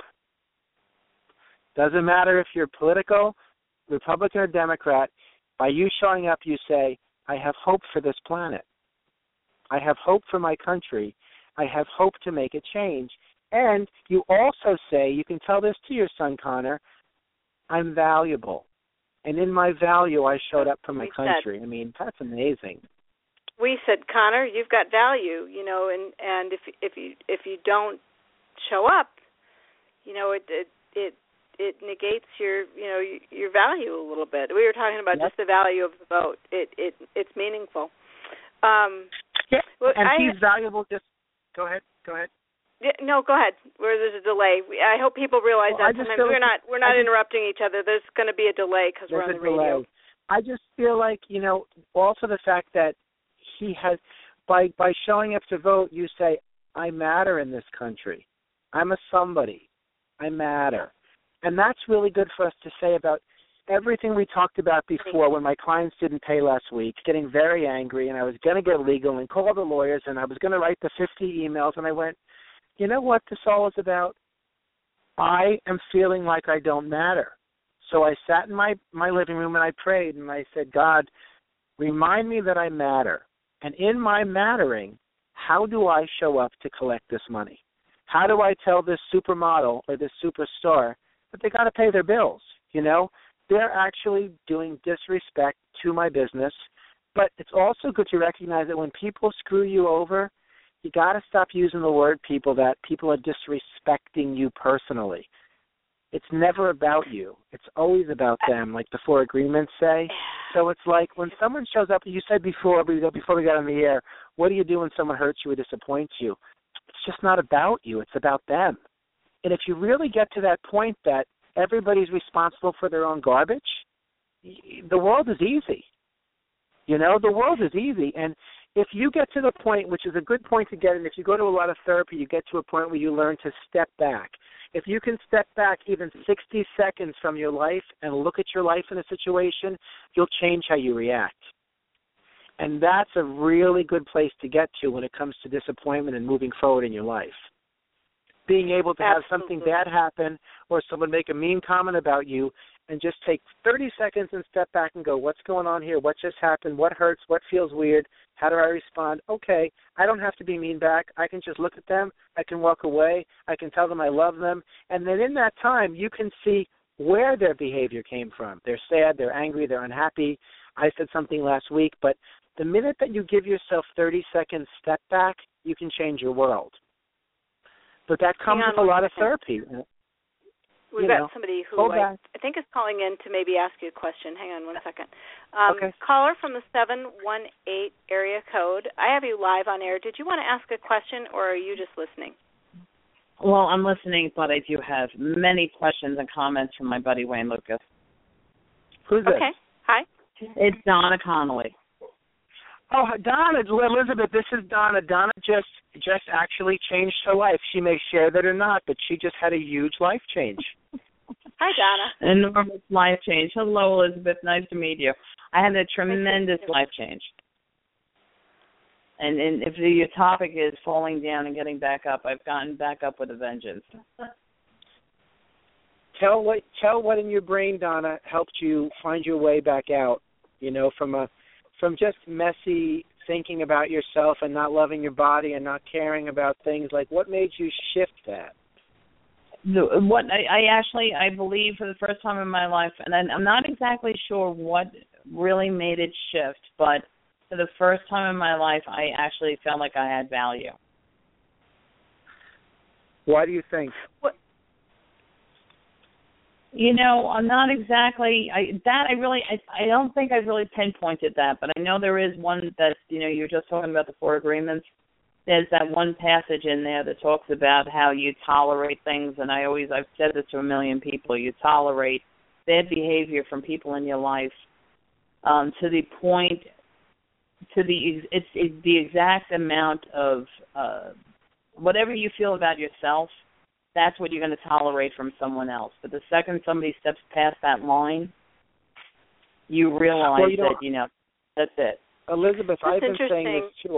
Doesn't matter if you're political, Republican or Democrat, by you showing up you say, I have hope for this planet. I have hope for my country. I have hope to make a change. And you also say, you can tell this to your son, Connor, I'm valuable. And in my value, I showed up for my country. I mean, that's amazing. We said, Connor, you've got value, and if you don't show up, it negates your value a little bit. We were talking about just the value of the vote. It's meaningful. He's valuable. Just go ahead. Yeah, no, go ahead. Where there's a delay. I hope people realize that sometimes we're not interrupting each other. There's going to be a delay because we're on the radio. I just feel like also the fact that he has by showing up to vote, you say I matter in this country. I'm a somebody. I matter. And that's really good for us to say about everything we talked about before when my clients didn't pay last week, getting very angry, and I was going to get legal and call the lawyers, and I was going to write the 50 emails, and I went, you know what this all is about? I am feeling like I don't matter. So I sat in my living room and I prayed, and I said, God, remind me that I matter. And in my mattering, how do I show up to collect this money? How do I tell this supermodel or this superstar that they got to pay their bills? They're actually doing disrespect to my business. But it's also good to recognize that when people screw you over, you got to stop using the word people, that people are disrespecting you personally. It's never about you. It's always about them, like the Four Agreements say. So it's like when someone shows up, you said before we got on the air, what do you do when someone hurts you or disappoints you? It's just not about you. It's about them. And if you really get to that point that everybody's responsible for their own garbage, the world is easy. You know, the world is easy. And if you get to the point, which is a good point to get in, if you go to a lot of therapy, you get to a point where you learn to step back. If you can step back even 60 seconds from your life and look at your life in a situation, you'll change how you react. And that's a really good place to get to when it comes to disappointment and moving forward in your life. Being able to have something bad happen or someone make a mean comment about you and just take 30 seconds and step back and go, what's going on here? What just happened? What hurts? What feels weird? How do I respond? Okay, I don't have to be mean back. I can just look at them. I can walk away. I can tell them I love them. And then in that time, you can see where their behavior came from. They're sad, they're angry, they're unhappy. I said something last week, but the minute that you give yourself 30 seconds step back, you can change your world. But that comes with a lot of therapy. We've got somebody who I think is calling in to maybe ask you a question. Hang on one second. Okay. Caller from the 718 area code. I have you live on air. Did you want to ask a question, or are you just listening? Well, I'm listening, but I do have many questions and comments from my buddy Wayne Lucas. Who's this? Okay. Hi. It's Donna Connolly. Oh, Donna, Elizabeth, this is Donna. Donna just actually changed her life. She may share that or not, but she just had a huge life change. Hi, Donna. Enormous life change. Hello, Elizabeth. Nice to meet you. I had a tremendous life change. And if your topic is falling down and getting back up, I've gotten back up with a vengeance. Tell what in your brain, Donna, helped you find your way back out, you know, from just messy thinking about yourself and not loving your body and not caring about things. Like, what made you shift that? What I believe for the first time in my life, and I'm not exactly sure what really made it shift, but for the first time in my life, I actually felt like I had value. Why do you think? You know, I'm not exactly, I don't think I've really pinpointed that, but I know there is one that, you know, you're just talking about the Four Agreements. There's that one passage in there that talks about how you tolerate things, and I've said this to a million people, you tolerate bad behavior from people in your life to the point, it's the exact amount of whatever you feel about yourself, that's what you're going to tolerate from someone else. But the second somebody steps past that line, you realize that, you know, that's it. Elizabeth, I've been saying this too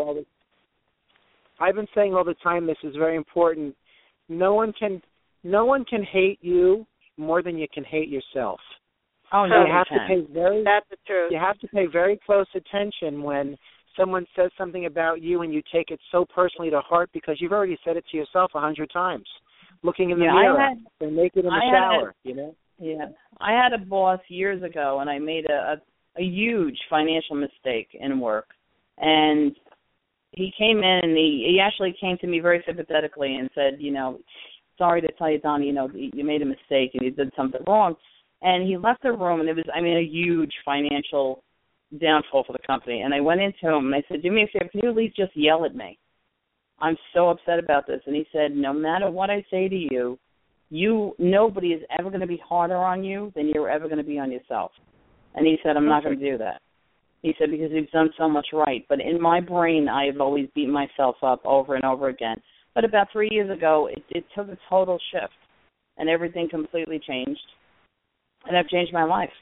I've been saying all the time, this is very important. No one can hate you more than you can hate yourself. Oh, no, that's the truth. You have to pay very close attention when someone says something about you and you take it so personally to heart because you've already said it to yourself 100 times. Looking in the mirror, or naked in the shower, you know? Yeah. I had a boss years ago, and I made a huge financial mistake in work. And he came in, and he actually came to me very sympathetically and said, you know, sorry to tell you, Donnie, you know, you made a mistake and you did something wrong. And he left the room, and it was, a huge financial downfall for the company. And I went into him, and I said, do me a favor, can you at least just yell at me? I'm so upset about this. And he said, no matter what I say to you, nobody is ever going to be harder on you than you're ever going to be on yourself. And he said, I'm not going to do that. He said, because you've done so much right. But in my brain, I have always beaten myself up over and over again. But about 3 years ago, it took a total shift, and everything completely changed. And I've changed my life.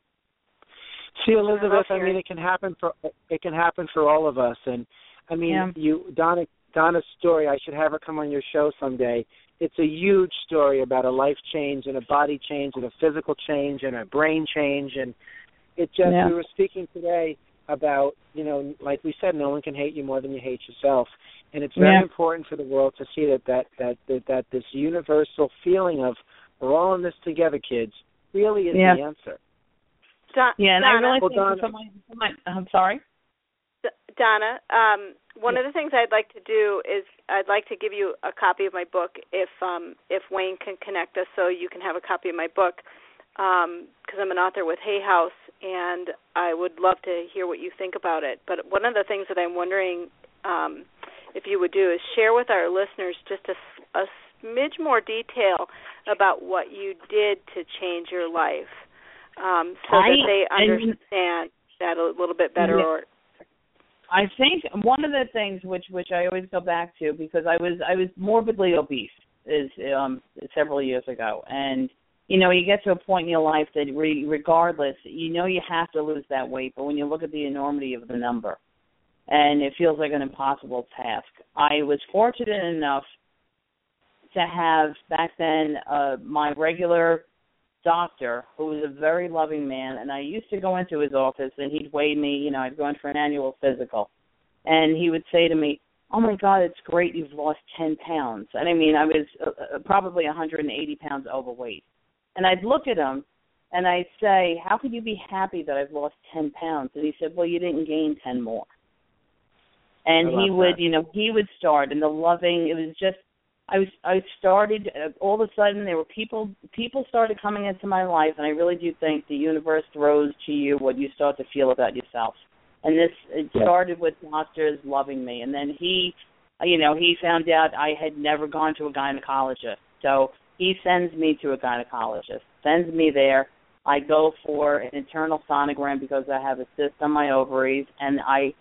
See, Elizabeth, it can happen for all of us. And Donna's story, I should have her come on your show someday. It's a huge story about a life change and a body change and a physical change and a brain change. And it just, we were speaking today about, you know, like we said, no one can hate you more than you hate yourself. And it's very important for the world to see that this universal feeling of we're all in this together, kids, really is the answer. And I really think I'm sorry? Donna, one of the things I'd like to do is I'd like to give you a copy of my book if Wayne can connect us so you can have a copy of my book, because I'm an author with Hay House, and I would love to hear what you think about it. But one of the things that I'm wondering if you would do is share with our listeners just a smidge more detail about what you did to change your life, so that they understand that a little bit better. Yeah. I think one of the things which I always go back to, because I was morbidly obese several years ago, and you get to a point in your life that regardless, you have to lose that weight, but when you look at the enormity of the number, and it feels like an impossible task. I was fortunate enough to have back then my regular doctor, who was a very loving man, and I used to go into his office and he'd weigh me, I'd go in for an annual physical, and he would say to me, "Oh my God, it's great you've lost 10 pounds. And I mean, I was probably 180 pounds overweight. And I'd look at him and I'd say, "How could you be happy that I've lost 10 pounds? And he said, "Well, you didn't gain 10 more." And he would, he would start, and the loving, it was just, I started, all of a sudden there were people started coming into my life, and I really do think the universe throws to you what you start to feel about yourself. And it started with doctors loving me. And then he found out I had never gone to a gynecologist. So he sends me to a gynecologist, sends me there. I go for an internal sonogram because I have a cyst on my ovaries, and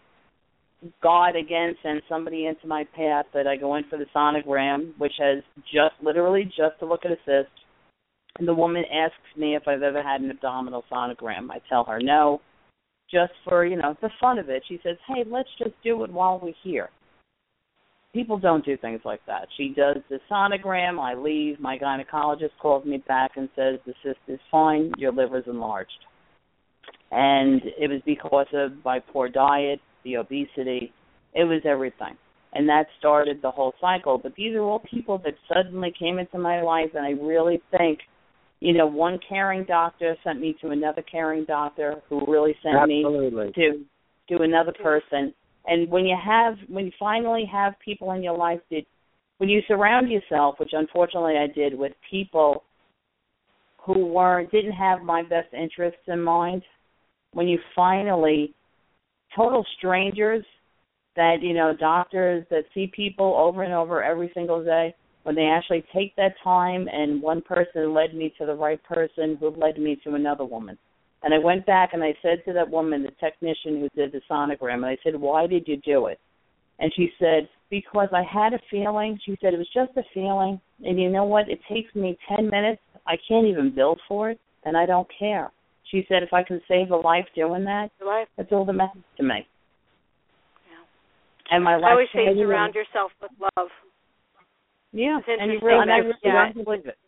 God again sends somebody into my path that I go in for the sonogram, which has just to look at a cyst. And the woman asks me if I've ever had an abdominal sonogram. I tell her no, just for, the fun of it. She says, "Hey, let's just do it while we're here." People don't do things like that. She does the sonogram, I leave, my gynecologist calls me back and says, "The cyst is fine, your liver's enlarged." And it was because of my poor diet, the obesity, it was everything. And that started the whole cycle. But these are all people that suddenly came into my life, and I really think, one caring doctor sent me to another caring doctor who really sent me to another person. And when you finally have people in your life when you surround yourself, which unfortunately I did, with people who didn't have my best interests in mind, when you finally, total strangers that, doctors that see people over and over every single day, when they actually take that time, and one person led me to the right person who led me to another woman. And I went back and I said to that woman, the technician who did the sonogram, and I said, "Why did you do it?" And she said, "Because I had a feeling." She said, "It was just a feeling. And you know what? It takes me 10 minutes. I can't even bill for it, and I don't care." She said, "If I can save a life doing that, that's all that matters to me." Yeah. And my life. I always say surround yourself with love. Yeah, and I really believe it.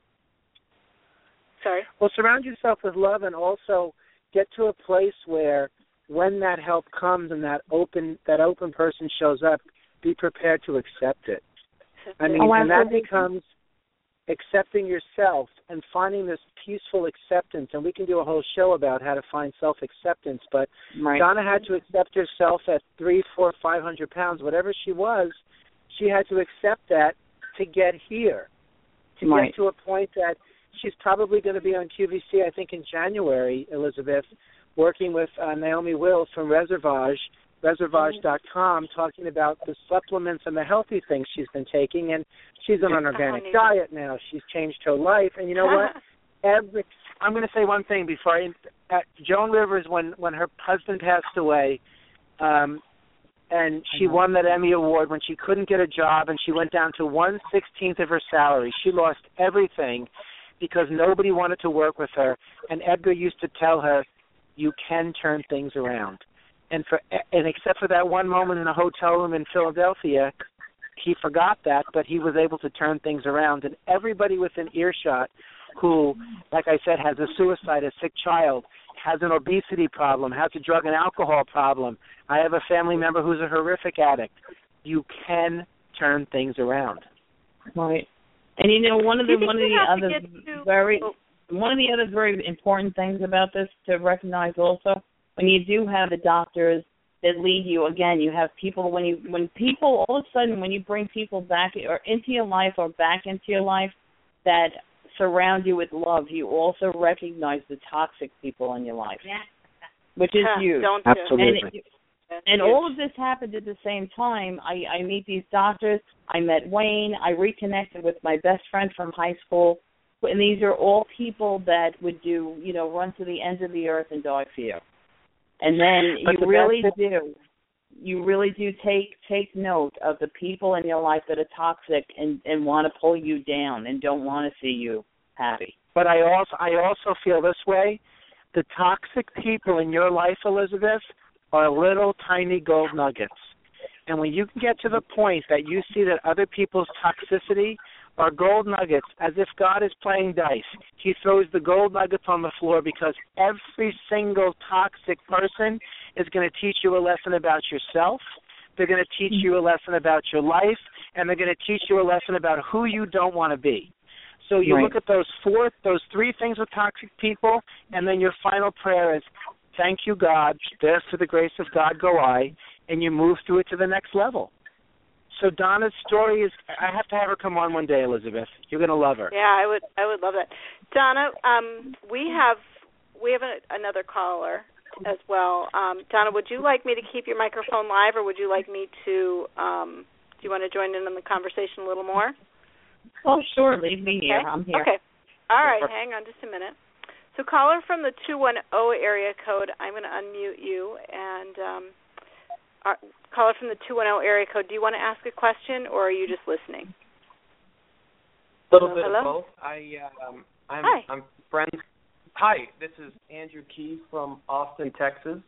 Sorry? Well, surround yourself with love, and also get to a place where when that help comes and that open person shows up, be prepared to accept it. I mean, and that becomes accepting yourself and finding this peaceful acceptance. And we can do a whole show about how to find self-acceptance. But Donna had to accept herself at 300, 400, 500 pounds, whatever she was. She had to accept that to get here, to get to a point that she's probably going to be on QVC, I think, in January, Elizabeth, working with Naomi Wills from Reservage.com, talking about the supplements and the healthy things she's been taking. And she's on an organic diet now. She's changed her life. And you know what? I'm going to say one thing before Joan Rivers, when her husband passed away, and she won that Emmy Award when she couldn't get a job, and she went down to 1/16 of her salary. She lost everything because nobody wanted to work with her. And Edgar used to tell her, "You can turn things around." And except for that one moment in a hotel room in Philadelphia, he forgot that, but he was able to turn things around. And everybody within earshot who, like I said, has a suicide, a sick child, has an obesity problem, has a drug and alcohol problem. I have a family member who's a horrific addict. You can turn things around. Right. And one of the other very important things about this to recognize also, when you do have the doctors that lead you. Again, you have people when people all of a sudden when you bring people back or into your life or back into your life that surround you with love, you also recognize the toxic people in your life, which is huge. Absolutely. And all of this happened at the same time. I meet these doctors. I met Wayne. I reconnected with my best friend from high school. And these are all people that would do, run to the ends of the earth and die for you. And then you really do take note of the people in your life that are toxic and want to pull you down and don't want to see you happy. But I also feel this way. The toxic people in your life, Elizabeth, are little tiny gold nuggets. And when you can get to the point that you see that other people's toxicity are gold nuggets, as if God is playing dice, he throws the gold nuggets on the floor because every single toxic person is going to teach you a lesson about yourself. They're going to teach you a lesson about your life, and they're going to teach you a lesson about who you don't want to be. So you look at those three things with toxic people, and then your final prayer is, thank you, God, this for the grace of God go I, and you move through it to the next level. So Donna's story is, I have to have her come on one day, Elizabeth. You're going to love her. Yeah, I would love that. Donna, we have another caller as well. Donna, would you like me to keep your microphone live, or would you like me to, do you want to join in on the conversation a little more? Oh, sure. Leave me here. I'm here. Okay. All right. Hang on just a minute. So caller from the 210 area code, I'm going to unmute you. And caller from the 210 area code, do you want to ask a question, or are you just listening? A little bit of both. I'm friends. Hi, this is Andrew Key from Austin, Texas.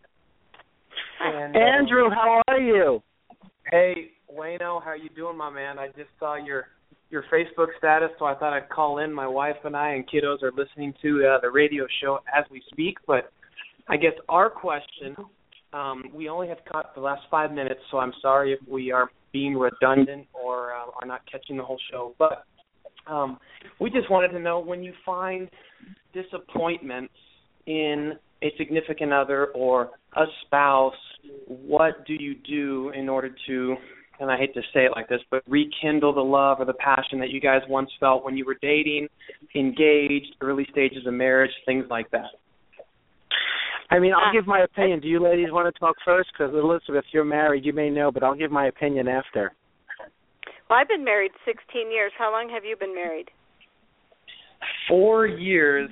And, Andrew, how are you? Hey, Wayno, how you doing, my man? I just saw your Facebook status, so I thought I'd call in. My wife and I and kiddos are listening to the radio show as we speak. But I guess our question, we only have caught the last 5 minutes, so I'm sorry if we are being redundant or are not catching the whole show. But we just wanted to know, when you find disappointments in a significant other or a spouse, what do you do in order to, and I hate to say it like this, but rekindle the love or the passion that you guys once felt when you were dating, engaged, early stages of marriage, things like that? I mean, I'll give my opinion. Do you ladies want to talk first? Because, Elizabeth, you're married. You may know, but I'll give my opinion after. Well, I've been married 16 years. How long have you been married? 4 years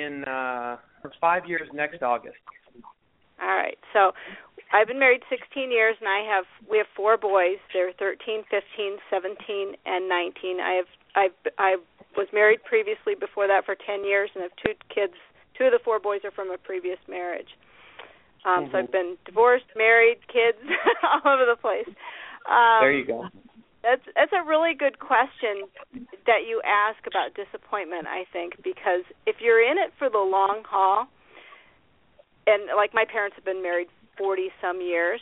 or 5 years next August. All right. So I've been married 16 years, and we have 4 boys. They're 13, 15, 17, and 19. I was married previously before that for 10 years, and I have 2 kids. 2 of the 4 boys are from a previous marriage. So I've been divorced, married, kids, all over the place. There you go. That's a really good question that you ask about disappointment, I think, because if you're in it for the long haul, and like my parents have been married 40-some years,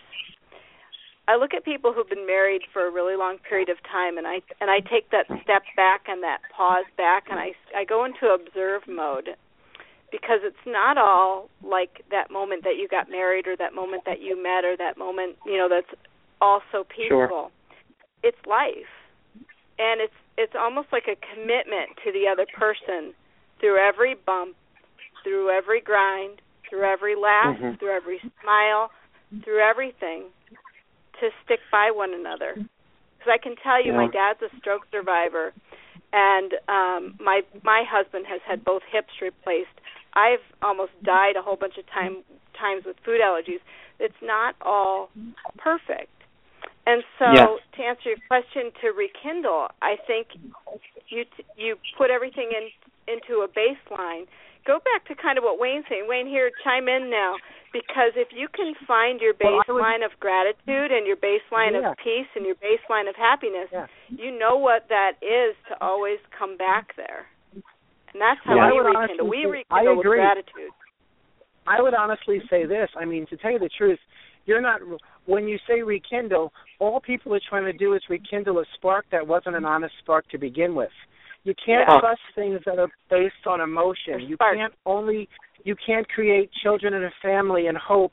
I look at people who've been married for a really long period of time, and I take that step back and that pause back, and I go into observe mode, because it's not all like that moment that you got married or that moment that you met or that moment, that's all so peaceful. Sure. It's life, and it's almost like a commitment to the other person through every bump, through every grind, through every laugh, through every smile, through everything, to stick by one another. Because I can tell you, my dad's a stroke survivor, and my husband has had both hips replaced. I've almost died a whole bunch of times with food allergies. It's not all perfect. And so to answer your question, to rekindle, I think you put everything into a baseline. Go back to kind of what Wayne's saying. Wayne, here, chime in now, because if you can find your baseline of gratitude and your baseline of peace and your baseline of happiness, you know what that is to always come back there. And that's how we rekindle. We rekindle with gratitude. I would honestly say this. I mean, to tell you the truth, when you say rekindle, all people are trying to do is rekindle a spark that wasn't an honest spark to begin with. You can't trust things that are based on emotion. You can't create children and a family and hope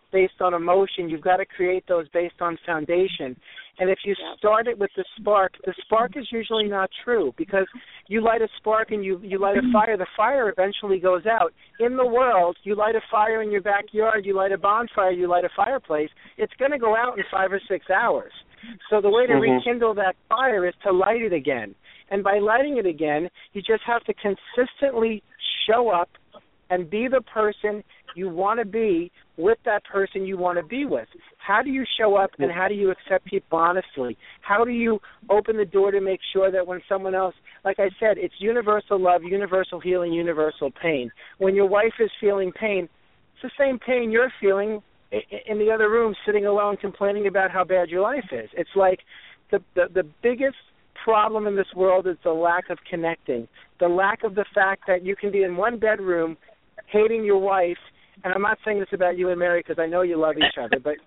based on emotion. You've got to create those based on foundation. And if you start it with the spark is usually not true, because you light a spark and you light a fire, the fire eventually goes out. In the world, you light a fire in your backyard, you light a bonfire, you light a fireplace, it's going to go out in 5 or 6 hours. So the way to rekindle that fire is to light it again. And by lighting it again, you just have to consistently show up and be the person you want to be with that person you want to be with. How do you show up and how do you accept people honestly? How do you open the door to make sure that when someone else, like I said, it's universal love, universal healing, universal pain. When your wife is feeling pain, it's the same pain you're feeling in the other room sitting alone complaining about how bad your life is. It's like the biggest problem in this world is the lack of connecting, the lack of the fact that you can be in one bedroom hating your wife, and I'm not saying this about you and Mary because I know you love each other, but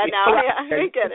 I get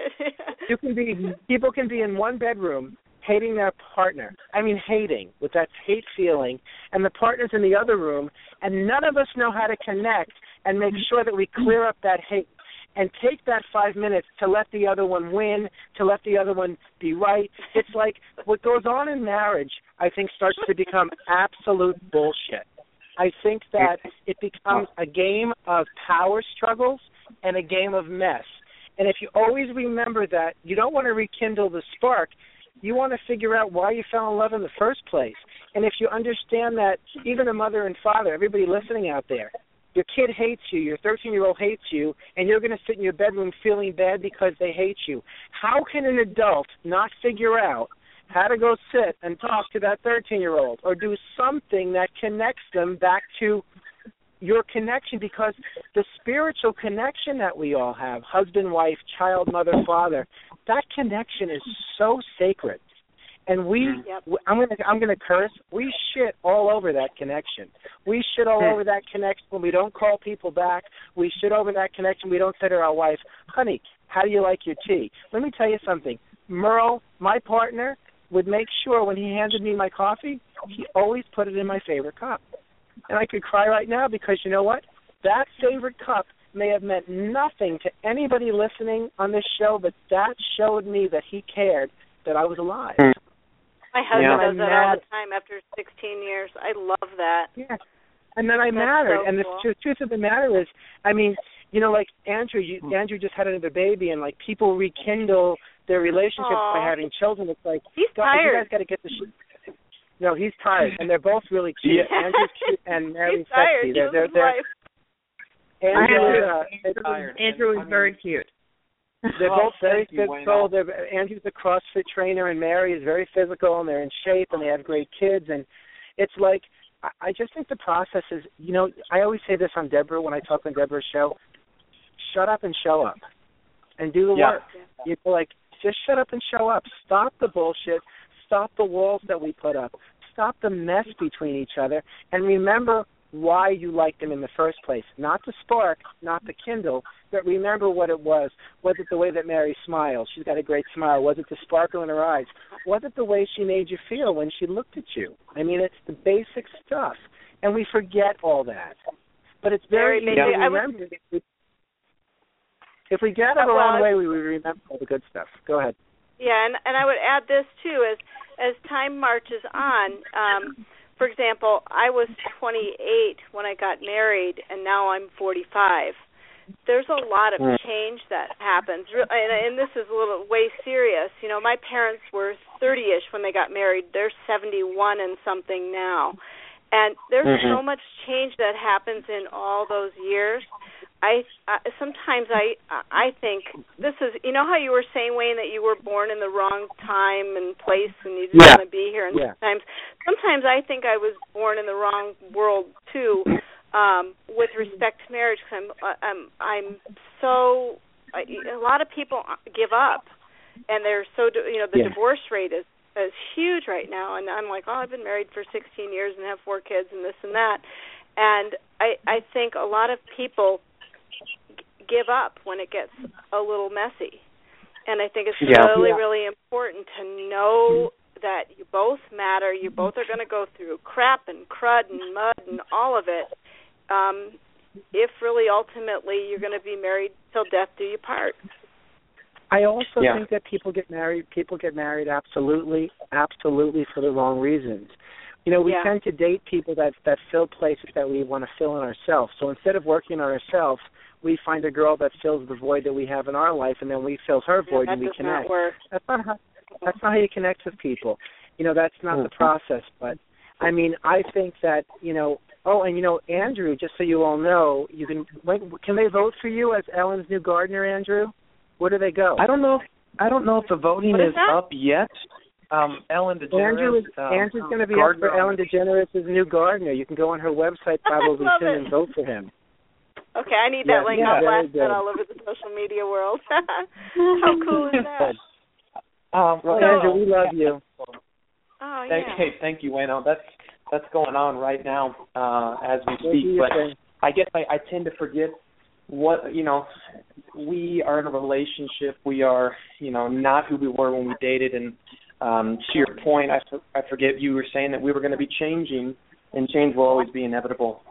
it. People can be in one bedroom hating their partner. I mean hating, with that hate feeling, and the partner's in the other room, and none of us know how to connect and make sure that we clear up that hate and take that 5 minutes to let the other one win, to let the other one be right. It's like what goes on in marriage, I think, starts to become absolute bullshit. I think that it becomes a game of power struggles and a game of mess. And if you always remember that, you don't want to rekindle the spark. You want to figure out why you fell in love in the first place. And if you understand that even a mother and father, everybody listening out there, your kid hates you, your 13-year-old hates you, and you're going to sit in your bedroom feeling bad because they hate you. How can an adult not figure out how to go sit and talk to that 13-year-old or do something that connects them back to your connection? Because the spiritual connection that we all have, husband, wife, child, mother, father, that connection is so sacred. And I'm gonna curse. We shit all over that connection. We shit all over that connection when we don't call people back. We shit over that connection. We don't say to our wife, "Honey, how do you like your tea?" Let me tell you something. Merle, my partner, would make sure when he handed me my coffee, he always put it in my favorite cup. And I could cry right now because you know what? That favorite cup may have meant nothing to anybody listening on this show, but that showed me that he cared that I was alive. My husband does that all the time after 16 years. I love that. Yeah. And then I mattered. So and the truth of the matter is, I mean, you know, like Andrew just had another baby, and like people rekindle their relationships by having children. It's like, he's tired. You guys got to get the shit. No, he's tired, and they're both really cute. Yeah. Andrew's cute and Mary's sexy. Andrew is very cute. They're both very physical. Andrew's a CrossFit trainer, and Mary is very physical, and they're in shape, and they have great kids. And it's like, I just think the process is, you know, I always say this on Deborah when I talk on Deborah's show, shut up and show up and do the work. You know, like, just shut up and show up. Stop the bullshit. Stop the walls that we put up. Stop the mess between each other, and remember why you liked them in the first place. Not the spark, not the kindle, but remember what it was. Was it the way that Mary smiles? She's got a great smile. Was it the sparkle in her eyes? Was it the way she made you feel when she looked at you? I mean, it's the basic stuff, and we forget all that. But it's very easy to remember. If we get out of the wrong way, we remember all the good stuff. Go ahead. Yeah, and I would add this, too, as time marches on. For example, I was 28 when I got married, and now I'm 45. There's a lot of change that happens, and this is a little way serious. You know, my parents were 30-ish when they got married. They're 71 and something now. And there's so much change that happens in all those years. Sometimes I think this is, you know how you were saying, Wayne, that you were born in the wrong time and place and you didn't want to be here, and sometimes I think I was born in the wrong world too, with respect to marriage, because a lot of people give up, and they're so, you know, the divorce rate is huge right now, and I'm like, I've been married for 16 years and have 4 kids and this and that, and I think a lot of people give up when it gets a little messy. And I think it's really important to know that you both matter. You both are going to go through crap and crud and mud and all of it. if really ultimately you're going to be married till death do you part. I also think that people get married absolutely for the wrong reasons. You know, we tend to date people that fill places that we want to fill in ourselves. So instead of working on ourselves, we find a girl that fills the void that we have in our life, and then we fill her void and we connect. Not work. That's not how you connect with people. You know, that's not the process. But I mean, I think that, you know. Oh, and you know, Andrew, just so you all know, can they vote for you as Ellen's new gardener, Andrew? Where do they go? I don't know if the voting is up yet. Ellen DeGeneres. Andrew's going to be up for Ellen DeGeneres' new gardener. You can go on her website probably soon and vote for him. Okay, I need that link. I'll blast that all over the social media world. How cool is that? Andrew, we love you. Oh, yeah. Thank you, Wayno. That's going on right now as we speak. But I guess I tend to forget what, you know, we are in a relationship. We are, you know, not who we were when we dated. And to your point, I forget you were saying that we were going to be changing, and change will always be inevitable.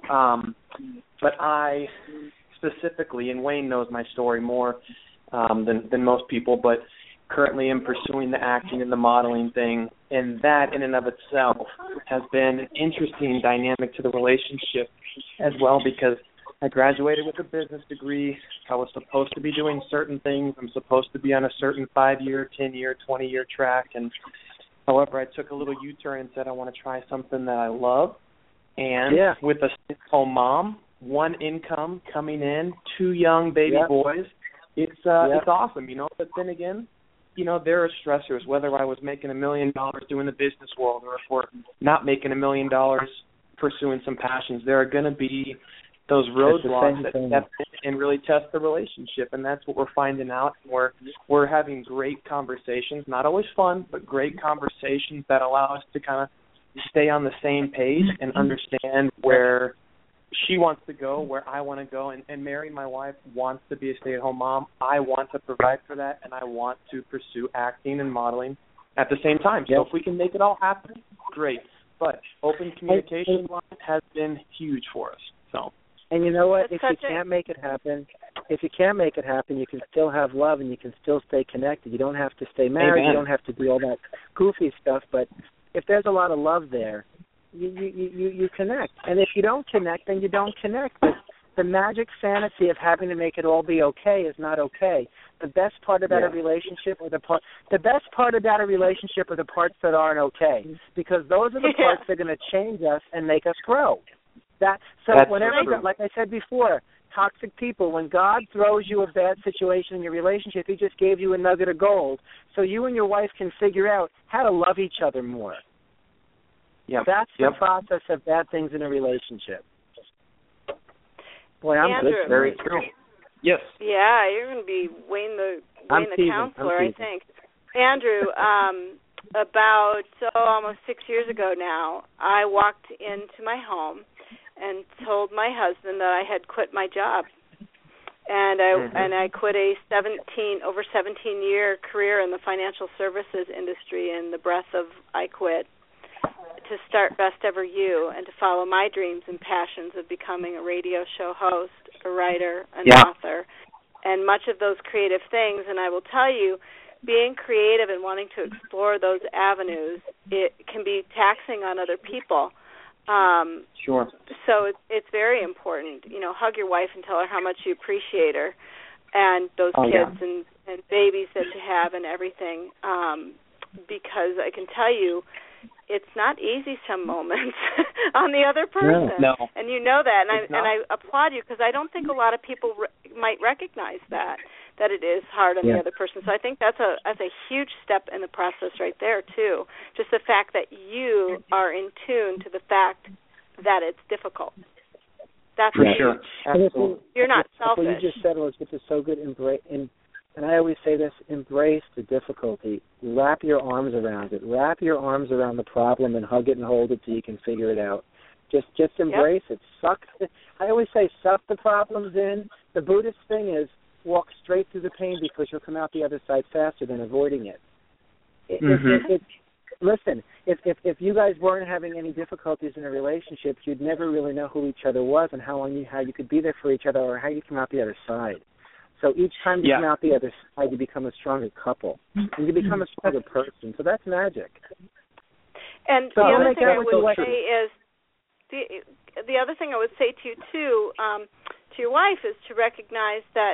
But I specifically, and Wayne knows my story more than most people, but currently am pursuing the acting and the modeling thing, and that in and of itself has been an interesting dynamic to the relationship as well, because I graduated with a business degree. I was supposed to be doing certain things. I'm supposed to be on a certain 5-year, 10-year, 20-year track, and however, I took a little U-turn and said I want to try something that I love, and with a stay-at-home mom, one income coming in, 2 young baby boys, it's awesome, you know, but then again, you know, there are stressors, whether I was making $1 million doing the business world or if we're not making $1 million pursuing some passions, there are going to be those roadblocks that step in and really test the relationship, and that's what we're finding out. We're having great conversations, not always fun, but great conversations that allow us to kind of stay on the same page and understand where she wants to go, where I want to go, and Mary, my wife, wants to be a stay-at-home mom. I want to provide for that, and I want to pursue acting and modeling at the same time. So if we can make it all happen, great. But open communication has been huge for us. So. And you know what? If you can't make it happen, you can still have love and you can still stay connected. You don't have to stay married. You don't have to do all that goofy stuff. But if there's a lot of love there, you connect. And if you don't connect, then you don't connect. But the magic fantasy of having to make it all be okay is not okay. The best part about a relationship are the best part about a relationship are the parts that aren't okay, because those are the parts that are going to change us and make us grow. That's whenever, like I said before, toxic people, when God throws you a bad situation in your relationship, he just gave you a nugget of gold so you and your wife can figure out how to love each other more. That's the process of bad things in a relationship. Boy, I'm Andrew, good. Very true. Yes. Yeah, you're going to be Wayne the counselor, I think. Andrew, about almost 6 years ago now, I walked into my home and told my husband that I had quit my job. And I quit a 17-year career in the financial services industry in the breath of I quit, to start Best Ever You and to follow my dreams and passions of becoming a radio show host, a writer, an author, and much of those creative things. And I will tell you, being creative and wanting to explore those avenues, it can be taxing on other people. Sure. So it's very important. You know, hug your wife and tell her how much you appreciate her and those kids and babies that you have and everything, because I can tell you, it's not easy some moments on the other person, and you know that, and I applaud you, because I don't think a lot of people might recognize that it is hard on the other person. So I think that's a huge step in the process right there too. Just the fact that you are in tune to the fact that it's difficult. That's for sure. Absolutely. You're not selfish. What you just said was, which is so good. And I always say this: embrace the difficulty. Wrap your arms around it. Wrap your arms around the problem and hug it and hold it so you can figure it out. Just embrace it. I always say, suck the problems in. The Buddhist thing is walk straight through the pain, because you'll come out the other side faster than avoiding it. listen, if you guys weren't having any difficulties in a relationship, you'd never really know who each other was and how you could be there for each other or how you come out the other side. So each time you come out the other side, you become a stronger couple and you become a stronger person. So that's magic. And so the other thing I would say is the other thing I would say to you too, to your wife, is to recognize that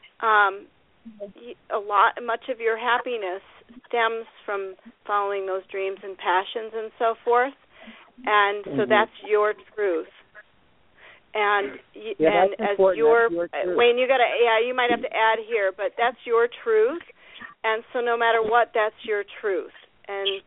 much of your happiness stems from following those dreams and passions and so forth, and so that's your truth. And as your Wayne, you might have to add here, but that's your truth, and so no matter what, that's your truth. And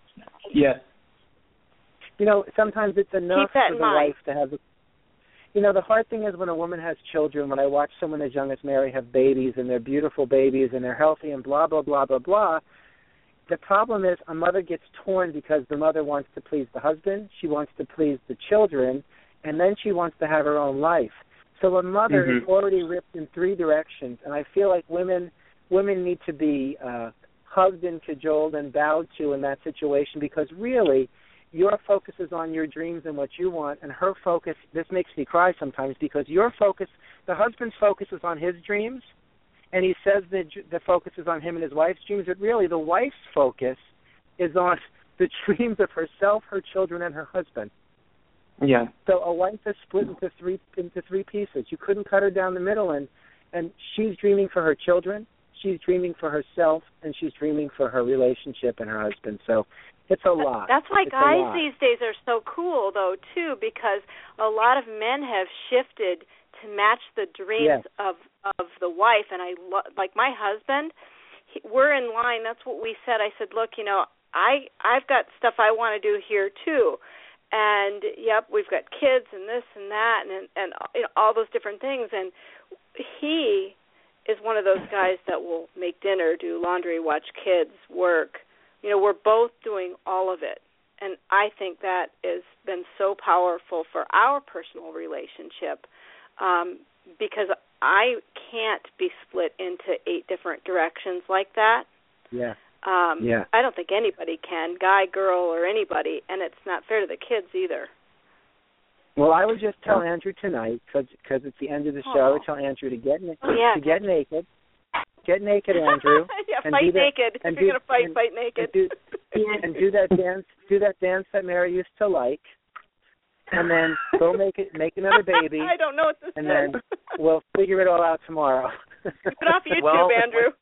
sometimes it's enough for the wife to have. The hard thing is when a woman has children. When I watch someone as young as Mary have babies, and they're beautiful babies, and they're healthy, and blah blah blah blah blah. The problem is a mother gets torn because the mother wants to please the husband, she wants to please the children, and then she wants to have her own life. So a mother is already ripped in three directions, and I feel like women need to be hugged and cajoled and bowed to in that situation, because really your focus is on your dreams and what you want, and her focus, this makes me cry sometimes, because your focus, the husband's focus is on his dreams, and he says that the focus is on him and his wife's dreams, but really the wife's focus is on the dreams of herself, her children, and her husband. Yeah. So a wife is split into three pieces. You couldn't cut her down the middle, and she's dreaming for her children, she's dreaming for herself, and she's dreaming for her relationship and her husband. So it's a lot. That's why guys these days are so cool, though, too, because a lot of men have shifted to match the dreams of the wife. And like my husband, we're in line. That's what we said. I said, look, I've got stuff I want to do here, too. And, we've got kids and this and that and all those different things. And he is one of those guys that will make dinner, do laundry, watch kids, work. We're both doing all of it. And I think that has been so powerful for our personal relationship, because I can't be split into 8 different directions like that. I don't think anybody can, guy, girl, or anybody, and it's not fair to the kids either. Well, I would just tell Andrew tonight, because it's the end of the show, I would tell Andrew to get naked. Get naked, Andrew. Fight naked. If you're gonna fight naked. And do that dance. Do that dance that Mary used to like. And then go make another baby. I don't know what this is. And then we'll figure it all out tomorrow. Keep it off YouTube, Andrew.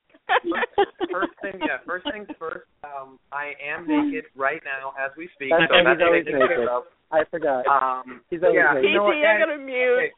First things first. I am naked right now as we speak. He's always naked. I forgot. He's always naked. PC, I'm gonna mute.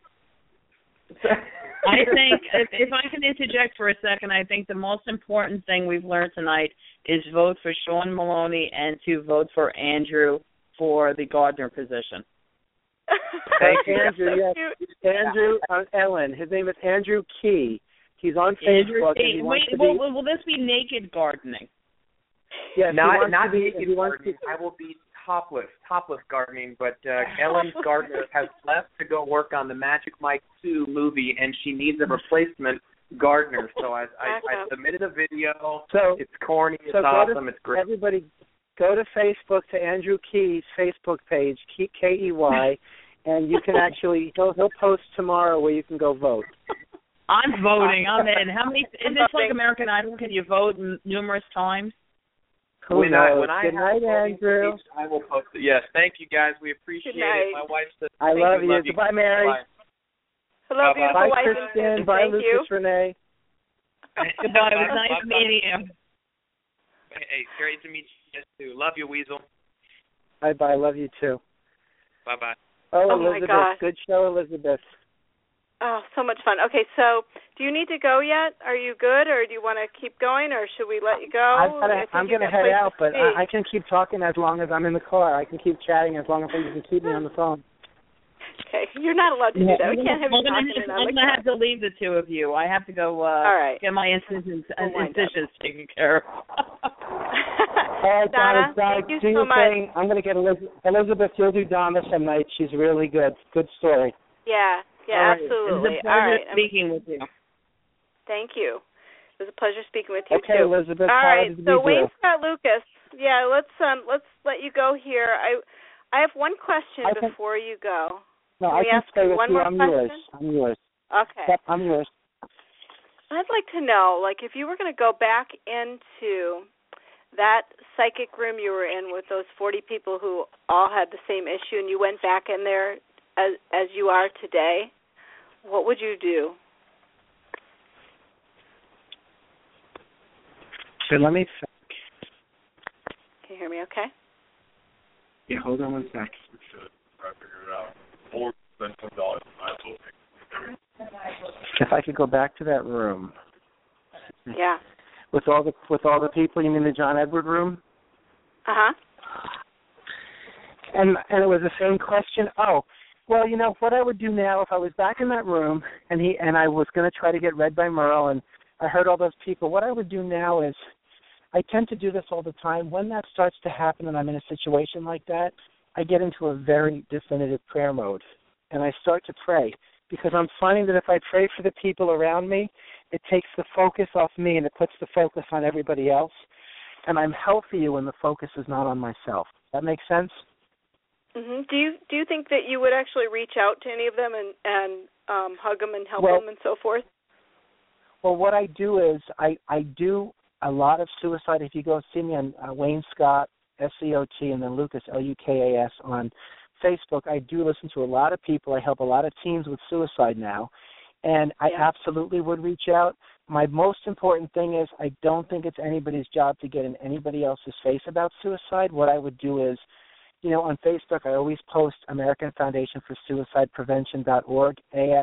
I think, if I can interject for a second, I think the most important thing we've learned tonight is vote for Sean Maloney and to vote for Andrew for the Gardner position. Thank you, Andrew. Yes. Andrew Ellen. His name is Andrew Key. He's on Facebook. Will this be naked gardening? Yes, not naked gardening. I will be topless gardening, but Ellen Gardner has left to go work on the Magic Mike 2 movie, and she needs a replacement gardener. So I submitted a video. So it's corny, it's awesome, it's great. Everybody go to Facebook to Andrew Key's Facebook page, Key, and you can actually, he'll post tomorrow where you can go vote. I'm voting. I'm in. How many? Is this like American Idol? Can you vote numerous times? When I Good night, Andrew. Page, I will post it. Yes, thank you guys. We appreciate it. My wife says I love you. Goodbye, Mary. Hello, beautiful wife. Bye, Kristen. Bye, Lucas, Renee. Goodbye. It was nice meeting you. Hey, great to meet you too. Love you, Weasel. Bye. Love you too. Bye. Oh, Elizabeth. My gosh. Good show, Elizabeth. Oh, so much fun. Okay, so do you need to go yet? Are you good, or do you want to keep going, or should we let you go? I'm going to head out, but I can keep talking as long as I'm in the car. I can keep chatting as long as you can keep me on the phone. Okay, you're not allowed to do that. We can't have you talking. I'm going to have to leave the two of you. I have to go get my incisions taken care of. All right, Donna, thank you so much. I'm going to get Elizabeth. You'll do Donna some night. She's really good. Good story. Yeah, absolutely. It's a pleasure speaking with you. Thank you. It was a pleasure speaking with you Okay, too. Elizabeth. All right, so Wayne here. Scott Lucas. Yeah, let's let you go here. I have one question before you go. No, Can I we can ask stay you with one you. more I'm question? yours. Okay. Yep, I'm yours. I'd like to know, like, if you were going to go back into that psychic room you were in with those 40 people who all had the same issue, and you went back in there as you are today, what would you do? So let me think. Can you hear me okay? Yeah, hold on one sec. I figured it out. Or spend $10. If I could go back to that room. Yeah. With all the people, you mean the John Edward room? Uh-huh. And it was the same question. Oh, well, you know what I would do now if I was back in that room and I was going to try to get read by Merle and I heard all those people. What I would do now is I tend to do this all the time. When that starts to happen and I'm in a situation like that, I get into a very definitive prayer mode and I start to pray because I'm finding that if I pray for the people around me, it takes the focus off me and it puts the focus on everybody else. And I'm healthier when the focus is not on myself. That makes sense? Mm-hmm. Do you think that you would actually reach out to any of them and hug them and help them and so forth? Well, what I do is I do a lot of suicide. If you go see me on Wayne Scott, SCOT, and then Lucas, LUKAS, on Facebook, I do listen to a lot of people. I help a lot of teens with suicide now, and I absolutely would reach out. My most important thing is I don't think it's anybody's job to get in anybody else's face about suicide. What I would do is, you know, on Facebook, I always post American Foundation for Suicide Prevention.org,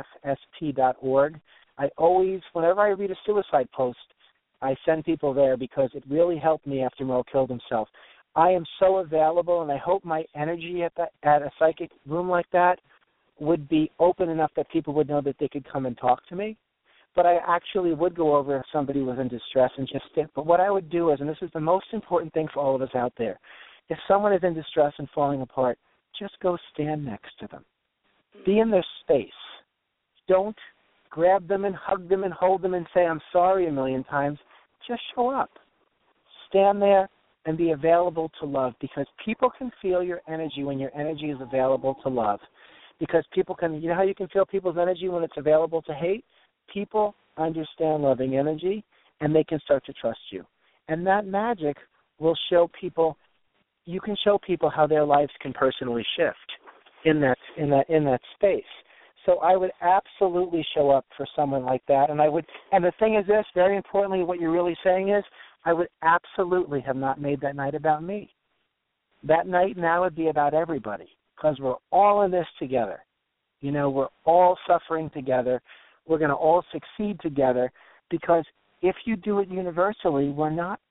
AFSP.org. I always, whenever I read a suicide post, I send people there because it really helped me after Merle killed himself. I am so available, and I hope my energy at a psychic room like that would be open enough that people would know that they could come and talk to me. But I actually would go over if somebody was in distress and just sit. But what I would do is, and this is the most important thing for all of us out there, if someone is in distress and falling apart, just go stand next to them. Be in their space. Don't grab them and hug them and hold them and say, I'm sorry a million times. Just show up. Stand there and be available to love, because people can feel your energy when your energy is available to love. Because people can, you know how you can feel people's energy when it's available to hate? People understand loving energy, and they can start to trust you. And that magic will show people, you can show people how their lives can personally shift in that space. So I would absolutely show up for someone like that, and the thing is this, very importantly, what you're really saying is, I would absolutely have not made that night about me. That night now would be about everybody, because we're all in this together. You know, we're all suffering together. We're going to all succeed together, because if you do it universally, we're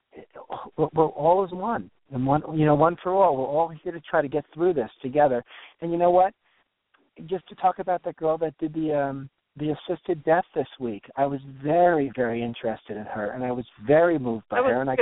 all as one, and one for all. We're all here to try to get through this together. And you know what? Just to talk about the girl that did the assisted death this week, I was very, very interested in her, and I was very moved by her, and I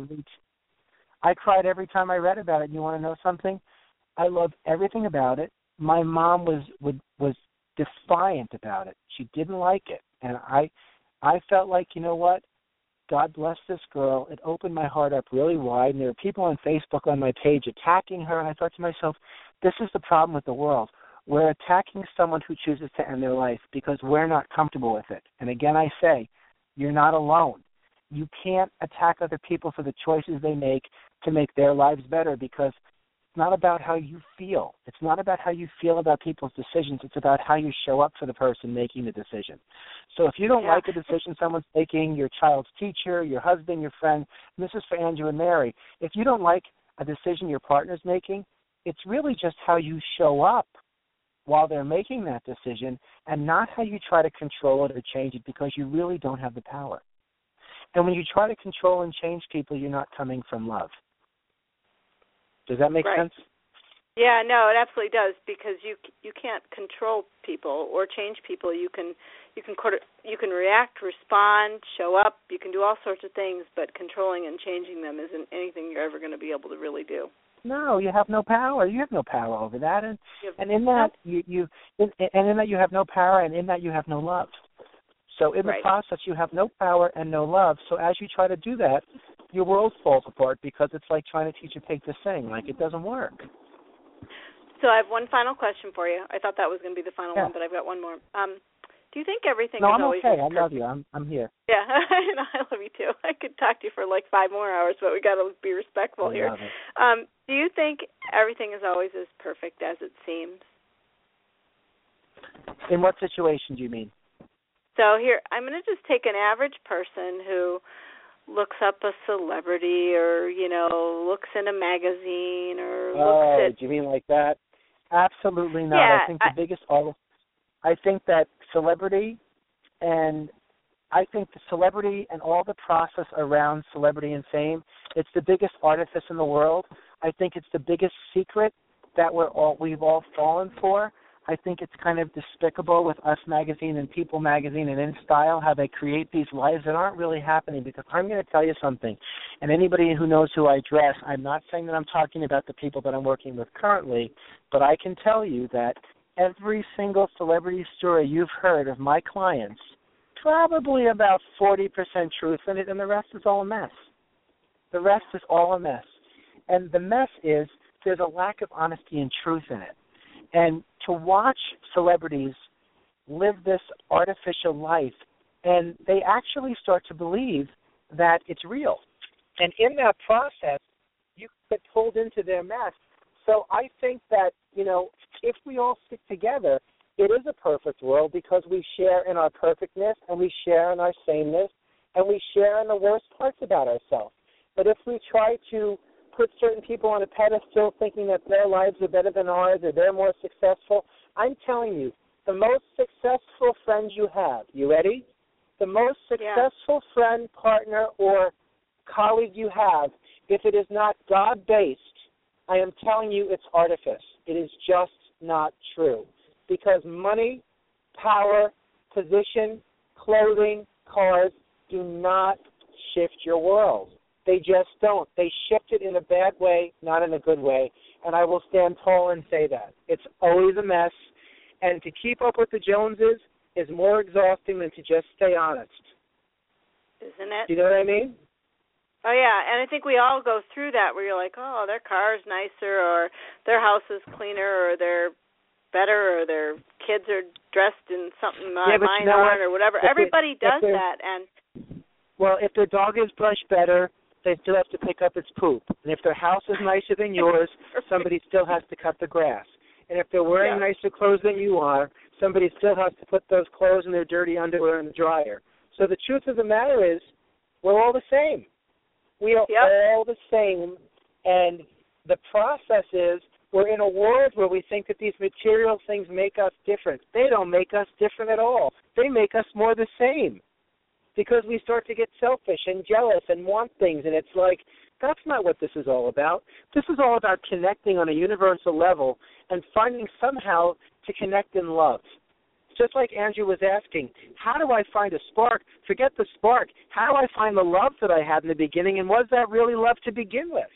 cried every time I read about it. And you want to know something? I love everything about it. My mom was defiant about it. She didn't like it, and I felt like, you know what? God bless this girl. It opened my heart up really wide, and there were people on Facebook on my page attacking her, and I thought to myself, this is the problem with the world. We're attacking someone who chooses to end their life because we're not comfortable with it. And again, I say, you're not alone. You can't attack other people for the choices they make to make their lives better, because it's not about how you feel. It's not about how you feel about people's decisions. It's about how you show up for the person making the decision. So if you don't like a decision someone's making, your child's teacher, your husband, your friend, and this is for Andrew and Mary, if you don't like a decision your partner's making, it's really just how you show up while they're making that decision, and not how you try to control it or change it, because you really don't have the power. And when you try to control and change people, you're not coming from love. Does that make sense? Yeah, no, it absolutely does, because you can't control people or change people. You can react, respond, show up. You can do all sorts of things, but controlling and changing them isn't anything you're ever going to be able to really do. No, you have no power. You have no power over that, and in that you have no power, and in that you have no love. So in the process, you have no power and no love. So as you try to do that, your world falls apart because it's like trying to teach a pig to sing. Like, it doesn't work. So I have one final question for you. I thought that was going to be the final one, but I've got one more. Do you think everything is always... No, I'm okay. I love you. I'm here. Yeah, I love you too. I could talk to you for like 5 more hours, but we got to be respectful here. Do you think everything is always as perfect as it seems? In what situation do you mean? So here, I'm going to just take an average person who looks up a celebrity or, looks in a magazine or looks at... do you mean like that? Absolutely not. Yeah, I think the biggest artist... I think that celebrity and all the process around celebrity and fame, it's the biggest artifice in the world. I think it's the biggest secret that we've all fallen for. I think it's kind of despicable with Us Magazine and People Magazine and InStyle, how they create these lives that aren't really happening, because I'm going to tell you something, and anybody who knows who I dress, I'm not saying that I'm talking about the people that I'm working with currently, but I can tell you that every single celebrity story you've heard of my clients, probably about 40% truth in it, and the rest is all a mess. The rest is all a mess. And the mess is there's a lack of honesty and truth in it. And to watch celebrities live this artificial life, and they actually start to believe that it's real. And in that process, you get pulled into their mess. So I think that, if we all stick together, it is a perfect world because we share in our perfectness and we share in our sameness and we share in the worst parts about ourselves. But if we try to put certain people on a pedestal thinking that their lives are better than ours or they're more successful, I'm telling you, the most successful friend you have, you ready? The most successful friend, partner, or colleague you have, if it is not God-based, I am telling you it's artifice. It is just not true. Because money, power, position, clothing, cars do not shift your world. They just don't. They shift it in a bad way, not in a good way. And I will stand tall and say that. It's always a mess. And to keep up with the Joneses is more exhausting than to just stay honest. Isn't it? Do you know what I mean? Oh, yeah, and I think we all go through that where you're like, oh, their car's nicer or their house is cleaner or they're better or their kids are dressed in something mine aren't or whatever. Everybody does that. Well, if their dog is brushed better, they still have to pick up its poop. And if their house is nicer than yours, somebody still has to cut the grass. And if they're wearing nicer clothes than you are, somebody still has to put those clothes and their dirty underwear in the dryer. So the truth of the matter is we're all the same. We are all the same, and the process is we're in a world where we think that these material things make us different. They don't make us different at all. They make us more the same because we start to get selfish and jealous and want things, and it's like, that's not what this is all about. This is all about connecting on a universal level and finding somehow to connect in love. Just like Andrew was asking, how do I find a spark? Forget the spark. How do I find the love that I had in the beginning, and was that really love to begin with?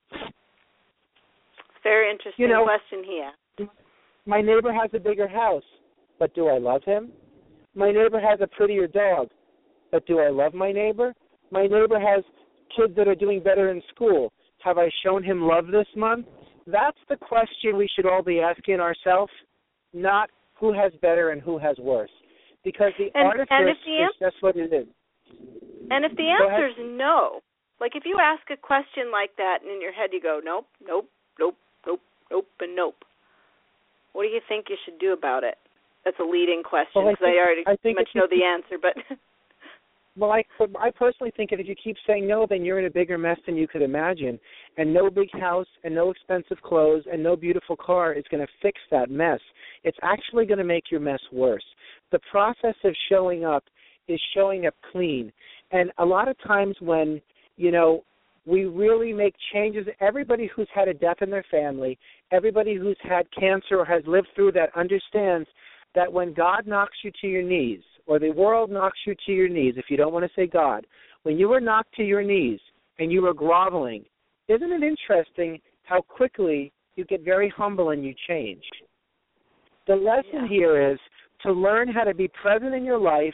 Very interesting question he asked. My neighbor has a bigger house, but do I love him? My neighbor has a prettier dog, but do I love my neighbor? My neighbor has kids that are doing better in school. Have I shown him love this month? That's the question we should all be asking ourselves, not who has better and who has worse. Because the artifice is just what it is. And if the answer is no, like if you ask a question like that and in your head you go, nope, nope, nope, nope, nope, and nope, what do you think you should do about it? That's a leading question because I already know the answer. But well, I personally think that if you keep saying no, then you're in a bigger mess than you could imagine. And no big house and no expensive clothes and no beautiful car is going to fix that mess. It's actually going to make your mess worse. The process of showing up is showing up clean. And a lot of times when, we really make changes, everybody who's had a death in their family, everybody who's had cancer or has lived through that understands that when God knocks you to your knees, or the world knocks you to your knees, if you don't want to say God, when you were knocked to your knees and you were groveling, isn't it interesting how quickly you get very humble and you change? The lesson here is to learn how to be present in your life,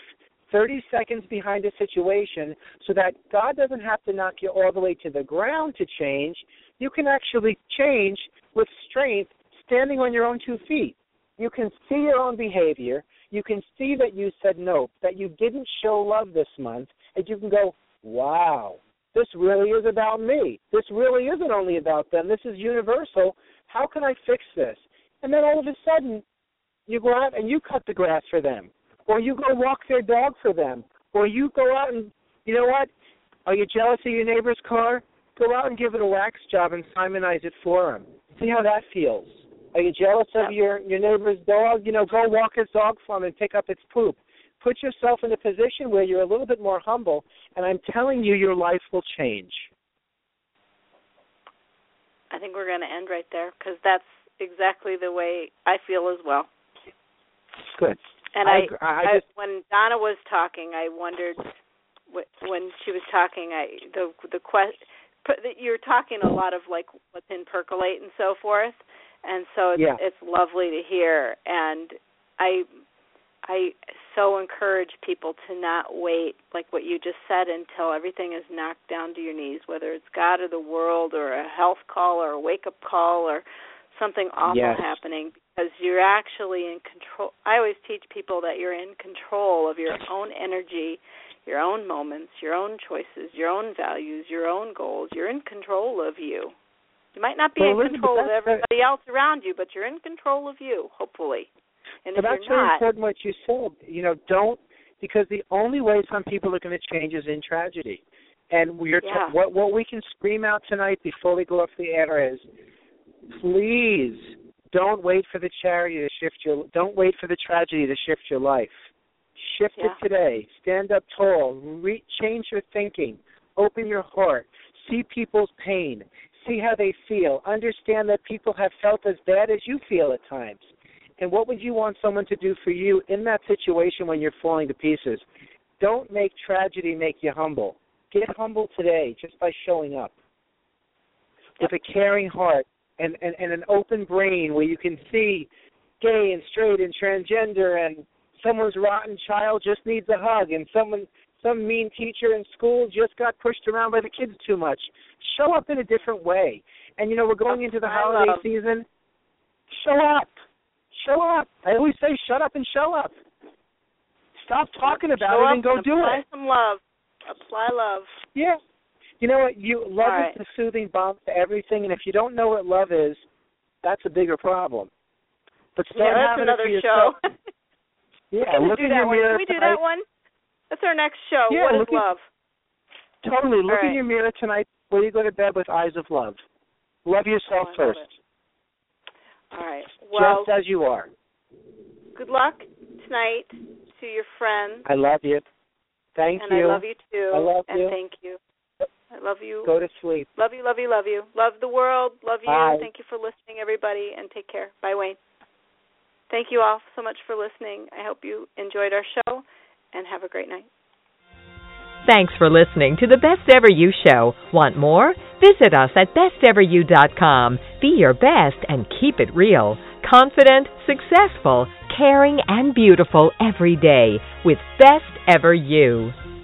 30 seconds behind a situation so that God doesn't have to knock you all the way to the ground to change. You can actually change with strength standing on your own 2 feet. You can see your own behavior. You can see that you said no, that you didn't show love this month, and you can go, wow, this really is about me. This really isn't only about them. This is universal. How can I fix this? And then all of a sudden, you go out and you cut the grass for them, or you go walk their dog for them, or you go out and, you know what, are you jealous of your neighbor's car? Go out and give it a wax job and simonize it for them. See how that feels. Are you jealous of your neighbor's dog? You know, go walk his dog for him and pick up its poop. Put yourself in a position where you're a little bit more humble, and I'm telling you, your life will change. I think we're going to end right there because that's exactly the way I feel as well. Good. And when Donna was talking, I wondered when she was talking, the question. You're talking a lot of like what's in Percolate and so forth, and so it's lovely to hear. And I so encourage people to not wait, like what you just said, until everything is knocked down to your knees, whether it's God or the world or a health call or a wake-up call or something awful happening, because you're actually in control. I always teach people that you're in control of your own energy, your own moments, your own choices, your own values, your own goals. You're in control of you. You might not be in control of everybody else around you, but you're in control of you, hopefully. And if that's you're not, very important what you said. You know, don't, because the only way some people are going to change is in tragedy. And what we can scream out tonight before we go off the air is, please don't wait for the don't wait for the tragedy to shift your life. Shift it today. Stand up tall. Change your thinking. Open your heart. See people's pain. See how they feel. Understand that people have felt as bad as you feel at times. And what would you want someone to do for you in that situation when you're falling to pieces? Don't make tragedy make you humble. Get humble today just by showing up. With a caring heart and an open brain where you can see gay and straight and transgender, and someone's rotten child just needs a hug, and some mean teacher in school just got pushed around by the kids too much. Show up in a different way. And, you know, we're going into the holiday season. Show up. Show up. I always say shut up and show up. Stop talking about it and go do it. Apply some love. Apply love. Yeah. You know what? Love is the soothing balm to everything, and if you don't know what love is, that's a bigger problem. But start having it for yourself. That's another show. Yeah, look in your mirror. Can we do that one? That's our next show. Yeah, what is love? Totally. Look in your mirror tonight before you go to bed with eyes of love. Love yourself first. All right. Well, just as you are. Good luck tonight to your friends. I love you. Thank you. And I love you too. I love you. And thank you. I love you. Go to sleep. Love you, love you, love you. Love the world. Love you. Bye. Thank you for listening, everybody, and take care. Bye, Wayne. Thank you all so much for listening. I hope you enjoyed our show, and have a great night. Thanks for listening to the Best Ever You Show. Want more? Visit us at besteveryou.com. Be your best and keep it real. Confident, successful, caring, and beautiful every day with Best Ever You.